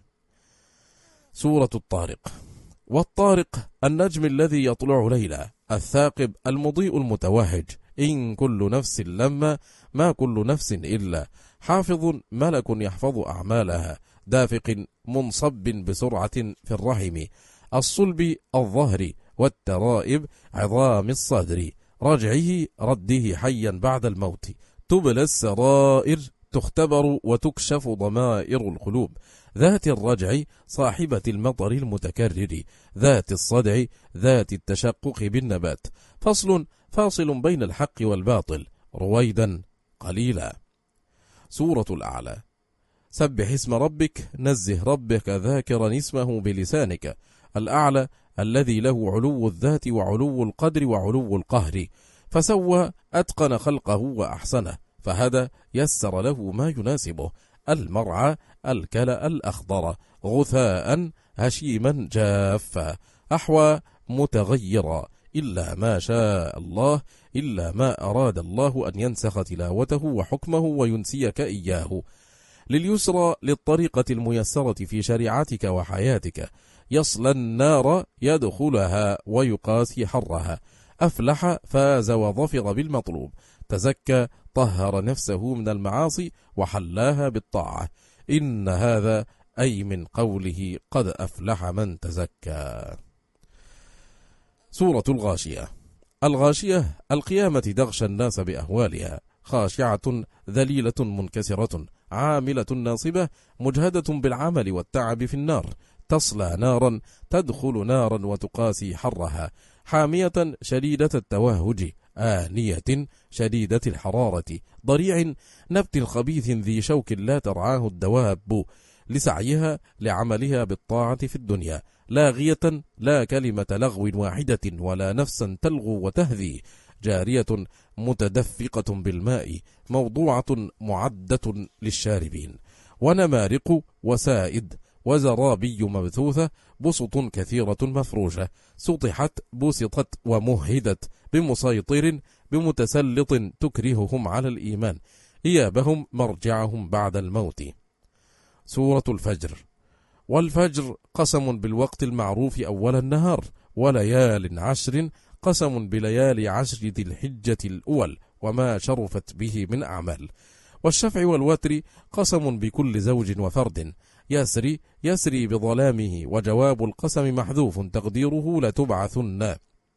سورة الطارق. والطارق النجم الذي يطلع ليلا الثاقب المضيء المتوهج إن كل نفس لما ما كل نفس إلا حافظ ملك يحفظ أعمالها دافق منصب بسرعة في الرحم الصلب الظهر والترائب عظام الصدر رجعه رده حيا بعد الموت تبلى السرائر تختبر وتكشف ضمائر القلوب ذات الرجع صاحبة المطر المتكرر ذات الصدع ذات التشقق بالنبات فصل فاصل بين الحق والباطل رويدا قليلا. سورة الأعلى. سبح اسم ربك نزه ربك ذاكرا اسمه بلسانك الأعلى الذي له علو الذات وعلو القدر وعلو القهر فسوى أتقن خلقه وأحسنه فهدى يسر له ما يناسبه المرعى الكلأ الأخضر غثاء هشيما جافا أحوى متغيرا إلا ما شاء الله إلا ما أراد الله أن ينسخ تلاوته وحكمه وينسيك إياه لليسرى للطريقة الميسرة في شريعتك وحياتك يصلى النار يدخلها ويقاسي حرها أفلح فاز وظفر بالمطلوب تزكى طهر نفسه من المعاصي وحلاها بالطاعة إن هذا أي من قوله قد أفلح من تزكى. سورة الغاشية. الغاشية القيامة تغشى الناس بأهوالها خاشعة ذليلة منكسرة عاملة ناصبة مجهدة بالعمل والتعب في النار تصلى نارا تدخل نارا وتقاسي حرها حامية شديدة التوهج آنية شديدة الحرارة ضريع نبت خبيث ذي شوك لا ترعاه الدواب لسعيها لعملها بالطاعة في الدنيا لاغية لا كلمة لغو واحدة ولا نفسا تلغو وتهذي جارية متدفقة بالماء موضوعة معدة للشاربين ونمارق وسائد وزرابي مبثوثة، بسط كثيرة مفروشة، سطحت بسطت ومهدت، بمسيطر بمتسلط تكرههم على الإيمان، إيابهم مرجعهم بعد الموت. سورة الفجر. والفجر قسم بالوقت المعروف أول النهار، وليال عشر قسم بليالي عشر ذي الحجة الأول وما شرفت به من أعمال. والشفع والوتر قسم بكل زوج وفرد، يسري يسري بظلامه، وجواب القسم محذوف تقديره لتبعثن.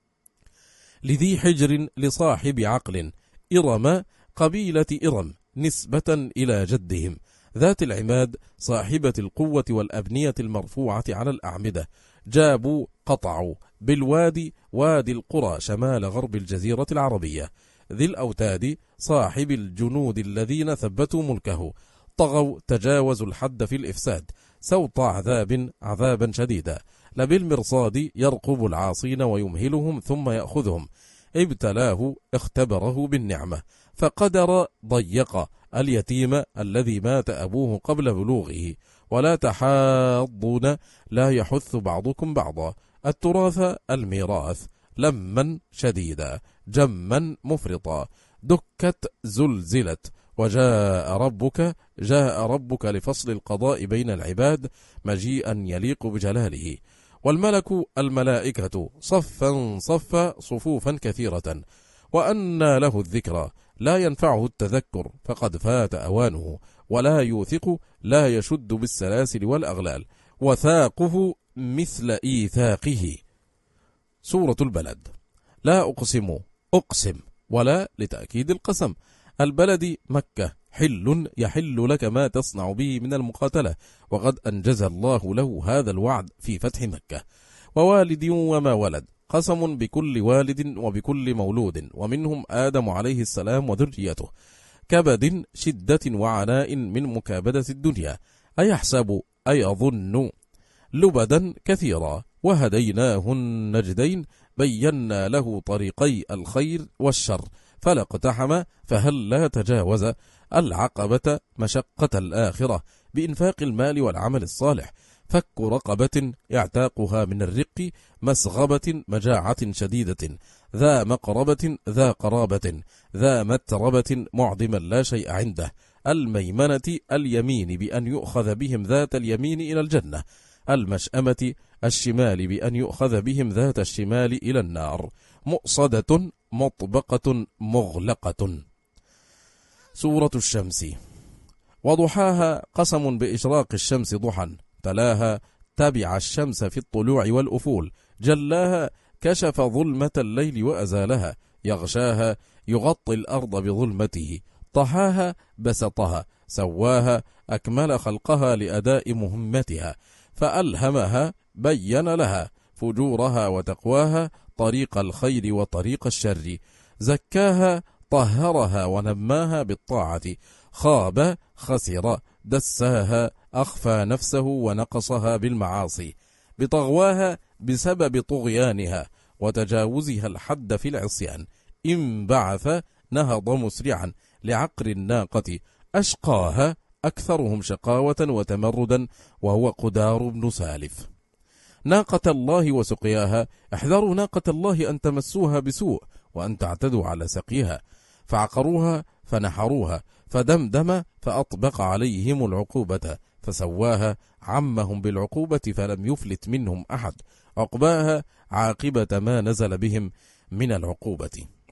لذي حجر لصاحب عقل، إرم قبيلة إرم نسبة إلى جدهم، ذات العماد صاحبة القوة والأبنية المرفوعة على الأعمدة. جابوا قطعوا بالوادي، وادي القرى شمال غرب الجزيرة العربية. ذي الأوتاد صاحب الجنود الذين ثبتوا ملكه. طغوا تجاوزوا الحد في الإفساد، سوط عذاب عذابا شديدا. لبالمرصاد يرقب العاصين ويمهلهم ثم يأخذهم. ابتلاه اختبره بالنعمة، فقدر ضيق اليتيم الذي مات أبوه قبل بلوغه. ولا تحاضون لا يحث بعضكم بعضا. التراث الميراث. لما شديدا، جما مفرطا، دكت زلزلت. وجاء ربك جاء ربك لفصل القضاء بين العباد، مجيئا يليق بجلاله. والملك الملائكة صفا صفا، صفوفا كثيرة. وأنى له الذكرى، لا ينفعه التذكر فقد فات أوانه. ولا يوثق لا يشد بالسلاسل والأغلال، وثاقه مثل إيثاقه. سورة البلد. لا أقسم أقسم، ولا لتأكيد القسم. البلد مكة، حل يحل لك ما تصنع به من المقاتلة، وقد أنجز الله له هذا الوعد في فتح مكة. ووالد وما ولد، قسم بكل والد وبكل مولود، ومنهم آدم عليه السلام وذريته. كبد شدة وعناء من مكابدة الدنيا. أيحسب أيظن لبدا كثيرا. وهديناه النجدين، بينا له طريقي الخير والشر. فلا اقتحم فهل لا تجاوز العقبة مشقة الآخرة بإنفاق المال والعمل الصالح. فك رقبة اعتاقها من الرق، مسغبة مجاعة شديدة. ذا مقربة ذا قرابة، ذا متربة معدما لا شيء عنده. الميمنة اليمين بأن يؤخذ بهم ذات اليمين إلى الجنة. المشأمة الشمال بأن يؤخذ بهم ذات الشمال إلى النار. مؤصدة مطبقة مغلقة. سورة الشمس. وضحاها قسم بإشراق الشمس ضحى، تلاها تبع الشمس في الطلوع والأفول. جلاها كشف ظلمة الليل وأزالها. يغشاها يغطي الأرض بظلمته. طحاها بسطها، سواها أكمل خلقها لأداء مهمتها. فألهمها بين لها فجورها وتقواها، طريق الخير وطريق الشر. زكاها طهرها ونماها بالطاعة. خاب خسر دساها، أخفى نفسه ونقصها بالمعاصي. بطغواها بسبب طغيانها وتجاوزها الحد في العصيان. انبعث نهض مسرعا لعقر الناقة. أشقاها أكثرهم شقاوة وتمردا، وهو قدار بن سالف. ناقة الله وسقياها. احذروا ناقة الله أن تمسوها بسوء وأن تعتدوا على سقيها. فعقروها فنحروها، فدمدم فأطبق عليهم العقوبة. فسواها عمهم بالعقوبة فلم يفلت منهم أحد. عقباها عاقبة ما نزل بهم من العقوبة.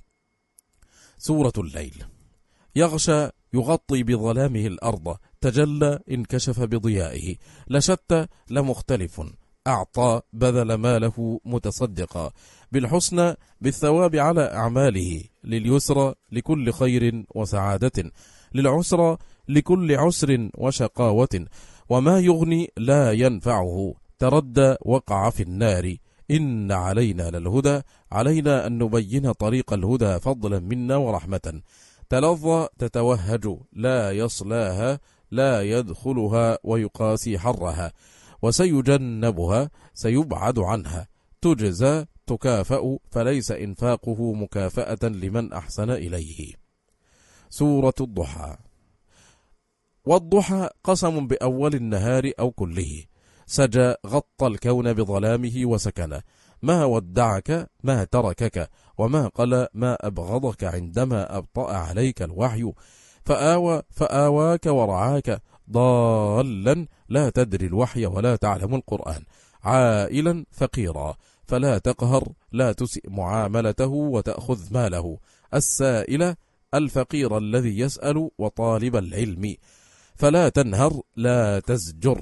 سورة الليل. يغشى يغطي بظلامه الأرض، تجلى انكشف بضيائه. لشتى لمختلف، أعطى بذل ماله متصدقا. بالحسنى بالثواب على أعماله. لليسرى لكل خير وسعادة، للعسرى لكل عسر وشقاوة. وما يغني لا ينفعه، تردى وقع في النار. إن علينا للهدى، علينا أن نبين طريق الهدى فضلا منا ورحمة. تلظى تتوهج لا يصلاها، لا يدخلها ويقاسي حرها. وسيجنبها سيبعد عنها. تجزى تكافأ، فليس إنفاقه مكافأة لمن أحسن إليه. سورة الضحى. والضحى قسم بأول النهار أو كله. سجى غطى الكون بظلامه وسكنه، ما ودعك ما تركك، وما قل ما أبغضك عندما أبطأ عليك الوحي، فآوى فآواك ورعاك، ضالا لا تدري الوحي ولا تعلم القرآن، عائلا فقيرا فلا تقهر، لا تسئ معاملته وتأخذ ماله، السائل الفقير الذي يسأل، وطالب العلم فلا تنهر لا تزجر.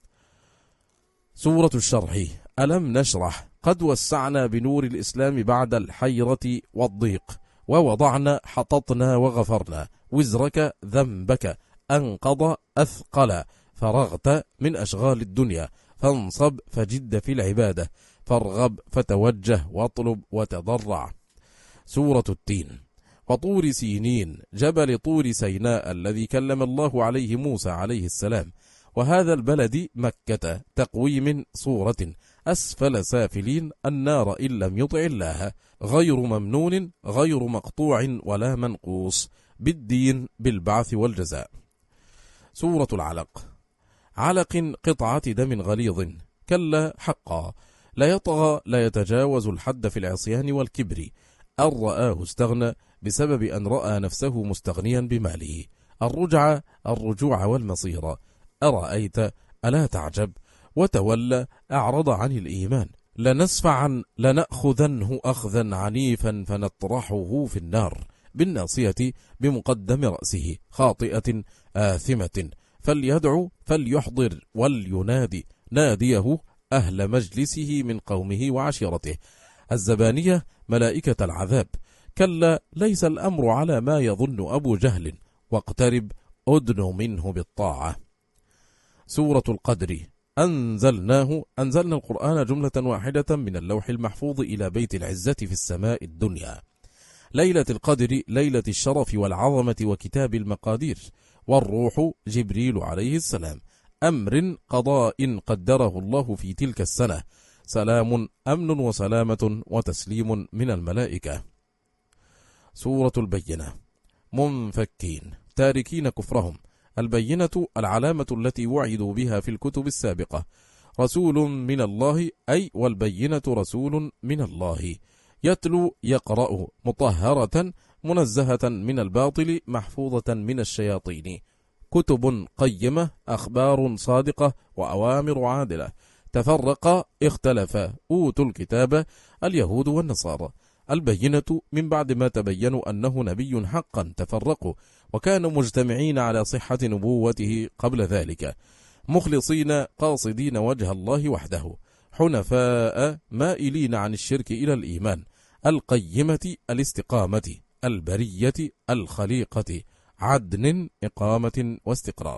سورة الشرح. ألم نشرح، قد وسعنا بنور الإسلام بعد الحيرة والضيق، ووضعنا حططنا وغفرنا، وزرك ذنبك أنقض أثقل، فرغت من أشغال الدنيا، فانصب فجد في العبادة، فارغب فتوجه واطلب وتضرع. سورة التين. وطور سينين، جبل طور سيناء الذي كلم الله عليه موسى عليه السلام، وهذا البلد مكة، تقويم صورة، أسفل سافلين النار إن لم يطع الله، غير ممنون غير مقطوع ولا منقوص، بالدين بالبعث والجزاء. سورة العلق. علق قطعة دم غليظ، كلا حقا، لا يطغى لا يتجاوز الحد في العصيان والكبر، أن رآه استغنى بسبب أن رأى نفسه مستغنيا بماله، الرجع الرجوع والمصير، أرأيت ألا تعجب، وتولى أعرض عن الإيمان، لنسفعا لنأخذنه أخذا عنيفا فنطرحه في النار، بالناصية بمقدم رأسه، خاطئة آثمة، فليدعو فليحضر ولينادي ناديه أهل مجلسه من قومه وعشيرته، الزبانية ملائكة العذاب، كلا ليس الأمر على ما يظن أبو جهل، واقترب أدن منه بالطاعة. سورة القدر. أنزلناه أنزلنا القرآن جملة واحدة من اللوح المحفوظ إلى بيت العزة في السماء الدنيا، ليلة القدر ليلة الشرف والعظمة وكتاب المقادير، والروح جبريل عليه السلام، أمر قضاء قدره الله في تلك السنة، سلام أمن وسلامة وتسليم من الملائكة. سورة البينة. منفكين تاركين كفرهم، البينة العلامة التي وعدوا بها في الكتب السابقة، رسول من الله، أي والبينة رسول من الله، يتلو يقرأ، مطهرة منزهة من الباطل، محفوظة من الشياطين، كتب قيمة، أخبار صادقة، وأوامر عادلة، تفرق اختلف أوتوا الكتاب اليهود والنصارى، البينة من بعد ما تبينوا أنه نبي حقا، تفرقوا وكانوا مجتمعين على صحة نبوته قبل ذلك، مخلصين قاصدين وجه الله وحده، حنفاء مائلين عن الشرك إلى الإيمان، القيمة الاستقامة، البرية الخليقة، عدن إقامة واستقرار.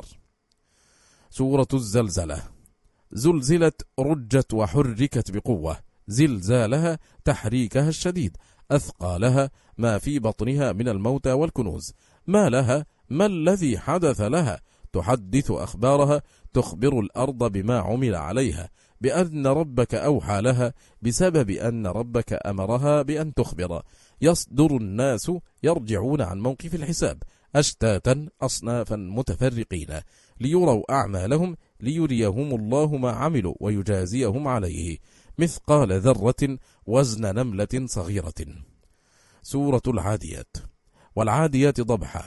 سورة الزلزلة. زلزلت رجت وحركت بقوة، زلزالها تحريكها الشديد، أثقالها ما في بطنها من الموتى والكنوز، ما لها ما الذي حدث لها، تحدث أخبارها، تخبر الأرض بما عمل عليها، بأن ربك أوحى لها، بسبب أن ربك أمرها بأن تخبر، يصدر الناس يرجعون عن موقف الحساب، أشتاتا أصنافا متفرقين، ليروا أعمالهم، ليريهم الله ما عملوا ويجازيهم عليه، مثقال ذرة وزن نملة صغيرة. سورة العاديات. والعاديات ضبحا،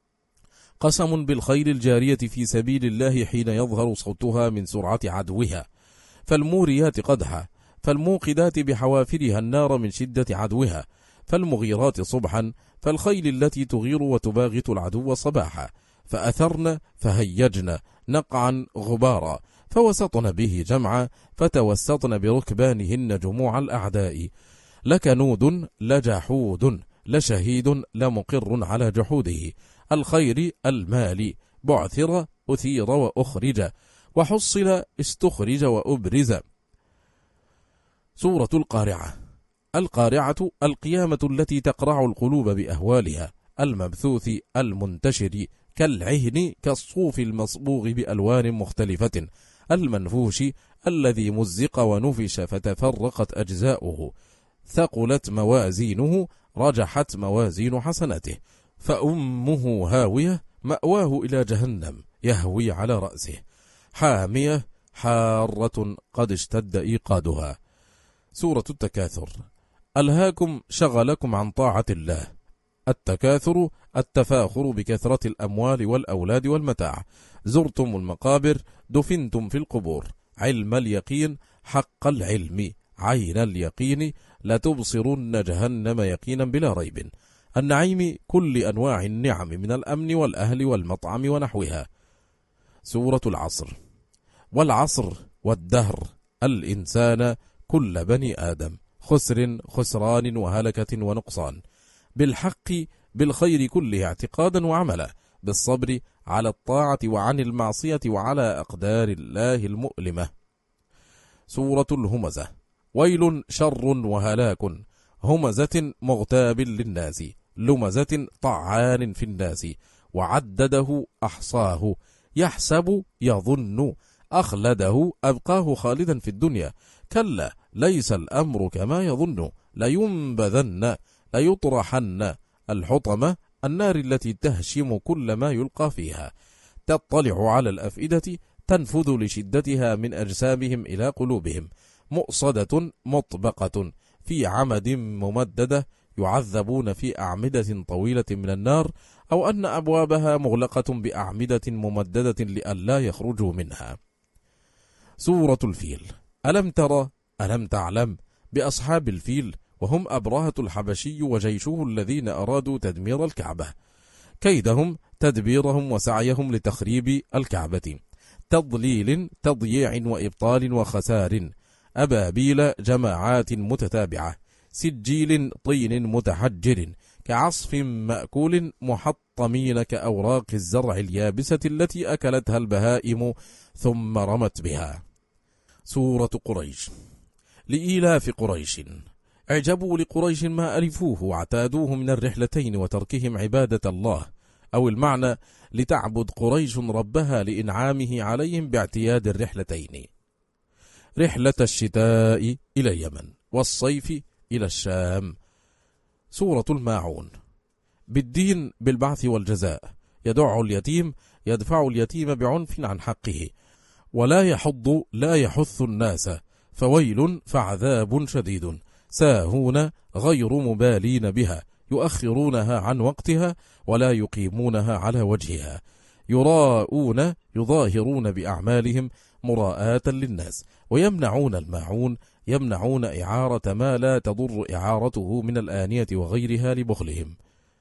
قسم بالخيل الجارية في سبيل الله حين يظهر صوتها من سرعة عدوها، فالموريات قدحا، فالموقدات بحوافرها النار من شدة عدوها، فالمغيرات صبحا، فالخيل التي تغير وتباغت العدو صباحا، فأثرن فهيجن نقعا غبارا، فوسطن به جمعا، فتوسطن بركبانهن جموع الأعداء، لكنود لجحود لشهيد لمقر على جحوده، الخير المال، بعثر أثير وأخرج، وحصل استخرج وأبرز. سورة القارعة. القارعة القيامة التي تقرع القلوب بأهوالها، المبثوث المنتشر، كالعهن كالصوف المصبوغ بألوان مختلفة، المنفوش الذي مزق ونفش فتفرقت أجزاؤه، ثقلت موازينه، رجحت موازين حسناته، فأمه هاوية، مأواه إلى جهنم يهوي على رأسه، حامية حارة قد اشتد إيقادها. سورة التكاثر. ألهاكم شغلكم عن طاعة الله. التكاثر التفاخر بكثرة الأموال والأولاد والمتاع. زرتم المقابر، دفنتم في القبور. علم اليقين حق العلم، عين اليقين لتبصرن جهنم يقينا بلا ريب. النعيم كل أنواع النعم من الأمن والأهل والمطعم ونحوها. سورة العصر. والعصر والدهر الإنسان كل بني آدم خسر خسران وهلكة ونقصان، بالحق بالخير كله اعتقادا وعملا، بالصبر على الطاعة وعن المعصية وعلى أقدار الله المؤلمة. سورة الهمزة. ويل شر وهلاك، همزة مغتاب للناس، لمزة طعان في الناس، وعدده أحصاه، يحسب يظن، أخلده أبقاه خالدا في الدنيا، كلا ليس الأمر كما يظن، لينبذن ليطرحن. الحطمة النار التي تهشم كل ما يلقى فيها، تطلع على الأفئدة، تنفذ لشدتها من أجسامهم إلى قلوبهم، مؤصدة مطبقة في عمد ممددة، يعذبون في أعمدة طويلة من النار، أو أن أبوابها مغلقة بأعمدة ممددة لئلا يخرجوا منها. سورة الفيل. ألم ترى ألم تعلم بأصحاب الفيل، وهم أبرهة الحبشي وجيشه الذين أرادوا تدمير الكعبة، كيدهم تدبيرهم وسعيهم لتخريب الكعبة، تضليل تضييع وإبطال وخسار، أبابيل جماعات متتابعة، سجيل طين متحجر، كعصف مأكول محطمين كأوراق الزرع اليابسة التي أكلتها البهائم ثم رمت بها. سورة قريش. لإيلاف قريش. اعجبوا لقريش ما ألفوه واعتادوه من الرحلتين وتركهم عبادة الله، أو المعنى لتعبد قريش ربها لإنعامه عليهم باعتياد الرحلتين، رحلة الشتاء إلى اليمن والصيف إلى الشام. سورة الماعون. بالدين بالبعث والجزاء، يدع اليتيم يدفع اليتيم بعنف عن حقه، ولا يحض لا يحث الناس، فويل فعذاب شديد، ساهون غير مبالين بها، يؤخرونها عن وقتها ولا يقيمونها على وجهها، يراءون يظاهرون بأعمالهم مراءة للناس، ويمنعون الماعون يمنعون إعارة ما لا تضر إعارته من الآنية وغيرها لبخلهم.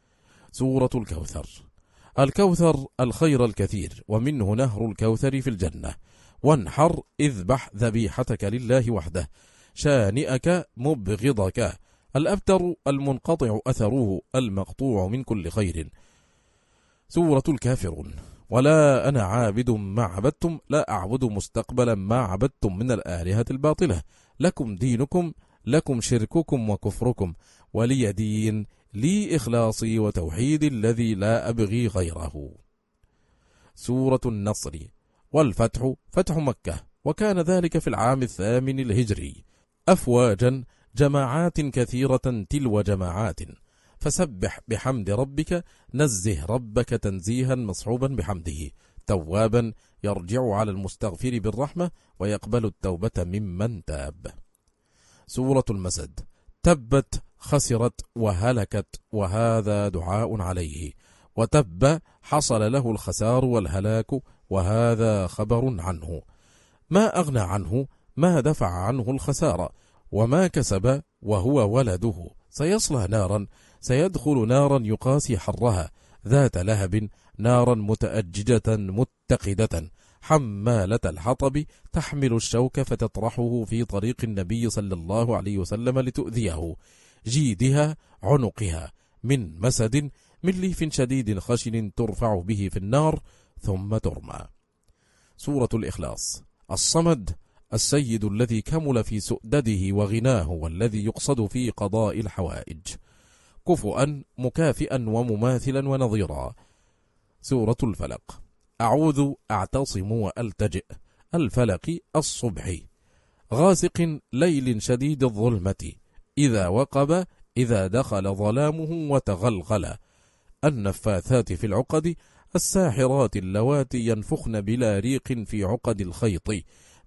سورة الكوثر. الكوثر الخير الكثير، ومنه نهر الكوثر في الجنة. وانحر اذبح ذبيحتك لله وحده، شانئك مبغضك، الأبتر المنقطع أثره، المقطوع من كل خير. سورة الكافرون. ولا أنا عابد ما عبدتم، لا أعبد مستقبلا ما عبدتم من الآلهة الباطلة، لكم دينكم لكم شرككم وكفركم، ولي دين لي إخلاصي وتوحيد الذي لا أبغي غيره. سورة النصر. والفتح فتح مكة، وكان ذلك في العام الثامن الهجري، أفواجا جماعات كثيرة تلو جماعات، فسبح بحمد ربك، نزه ربك تنزيها مصحوبا بحمده، توابا يرجع على المستغفر بالرحمة ويقبل التوبة ممن تاب. سورة المسد. تبت خسرت وهلكت، وهذا دعاء عليه، وتب حصل له الخسار والهلاك، وهذا خبر عنه، ما أغنى عنه ما دفع عنه الخسارة، وما كسب وهو ولده، سيصلى نارا سيدخل نارا يقاسي حرها، ذات لهب، نارا متأججة متقدة، حمالة الحطب، تحمل الشوك فتطرحه في طريق النبي صلى الله عليه وسلم لتؤذيه، جيدها عنقها، من مسد، من ليف شديد خشن ترفع به في النار ثم ترمى. سورة الإخلاص. الصمد السيد الذي كمل في سؤدده وغناه، والذي يقصد في قضاء الحوائج، كفؤا مكافئا ومماثلا ونظيرا. سورة الفلق. أعوذ أعتصم وألتجئ، الفلق الصبح، غاسق ليل شديد الظلمة، إذا وقب، إذا دخل ظلامه وتغلغل، النفاثات في العقد، الساحرات اللواتي ينفخن بلا ريق في عقد الخيط،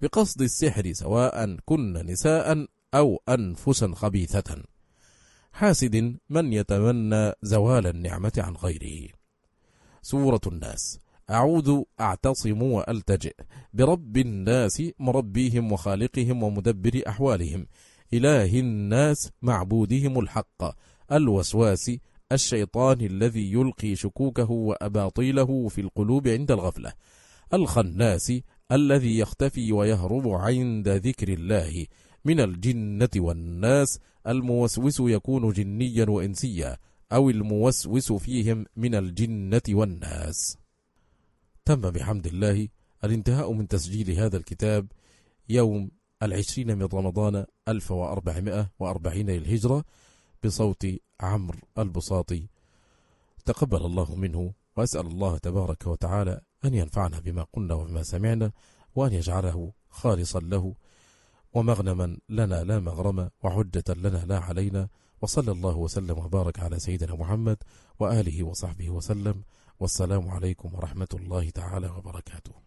بقصد السحر، سواء كن نساء أو أنفسا خبيثة. حاسد من يتمنى زوال النعمة عن غيره. سورة الناس. أعوذ أعتصم وألتجئ برب الناس مربيهم وخالقهم ومدبر أحوالهم، إله الناس معبودهم الحق، الوسواس الشيطان الذي يلقي شكوكه وأباطيله في القلوب عند الغفلة، الخناس الذي يختفي ويهرب عند ذكر الله، من الجنة والناس. الموسوس يكون جنيا وإنسيا، أو الموسوس فيهم من الجنة والناس. تم بحمد الله الانتهاء من تسجيل هذا الكتاب يوم العشرين من رمضان ألف وأربعمائة وأربعين للهجرة، بصوت عمرو البساطي. تقبل الله منه، وأسأل الله تبارك وتعالى أن ينفعنا بما قلنا وبما سمعنا، وأن يجعله خالصا له ومغنما لنا لا مغرم، وحجة لنا لا علينا. وصلى الله وسلم وبارك على سيدنا محمد وآله وصحبه وسلم. والسلام عليكم ورحمة الله تعالى وبركاته.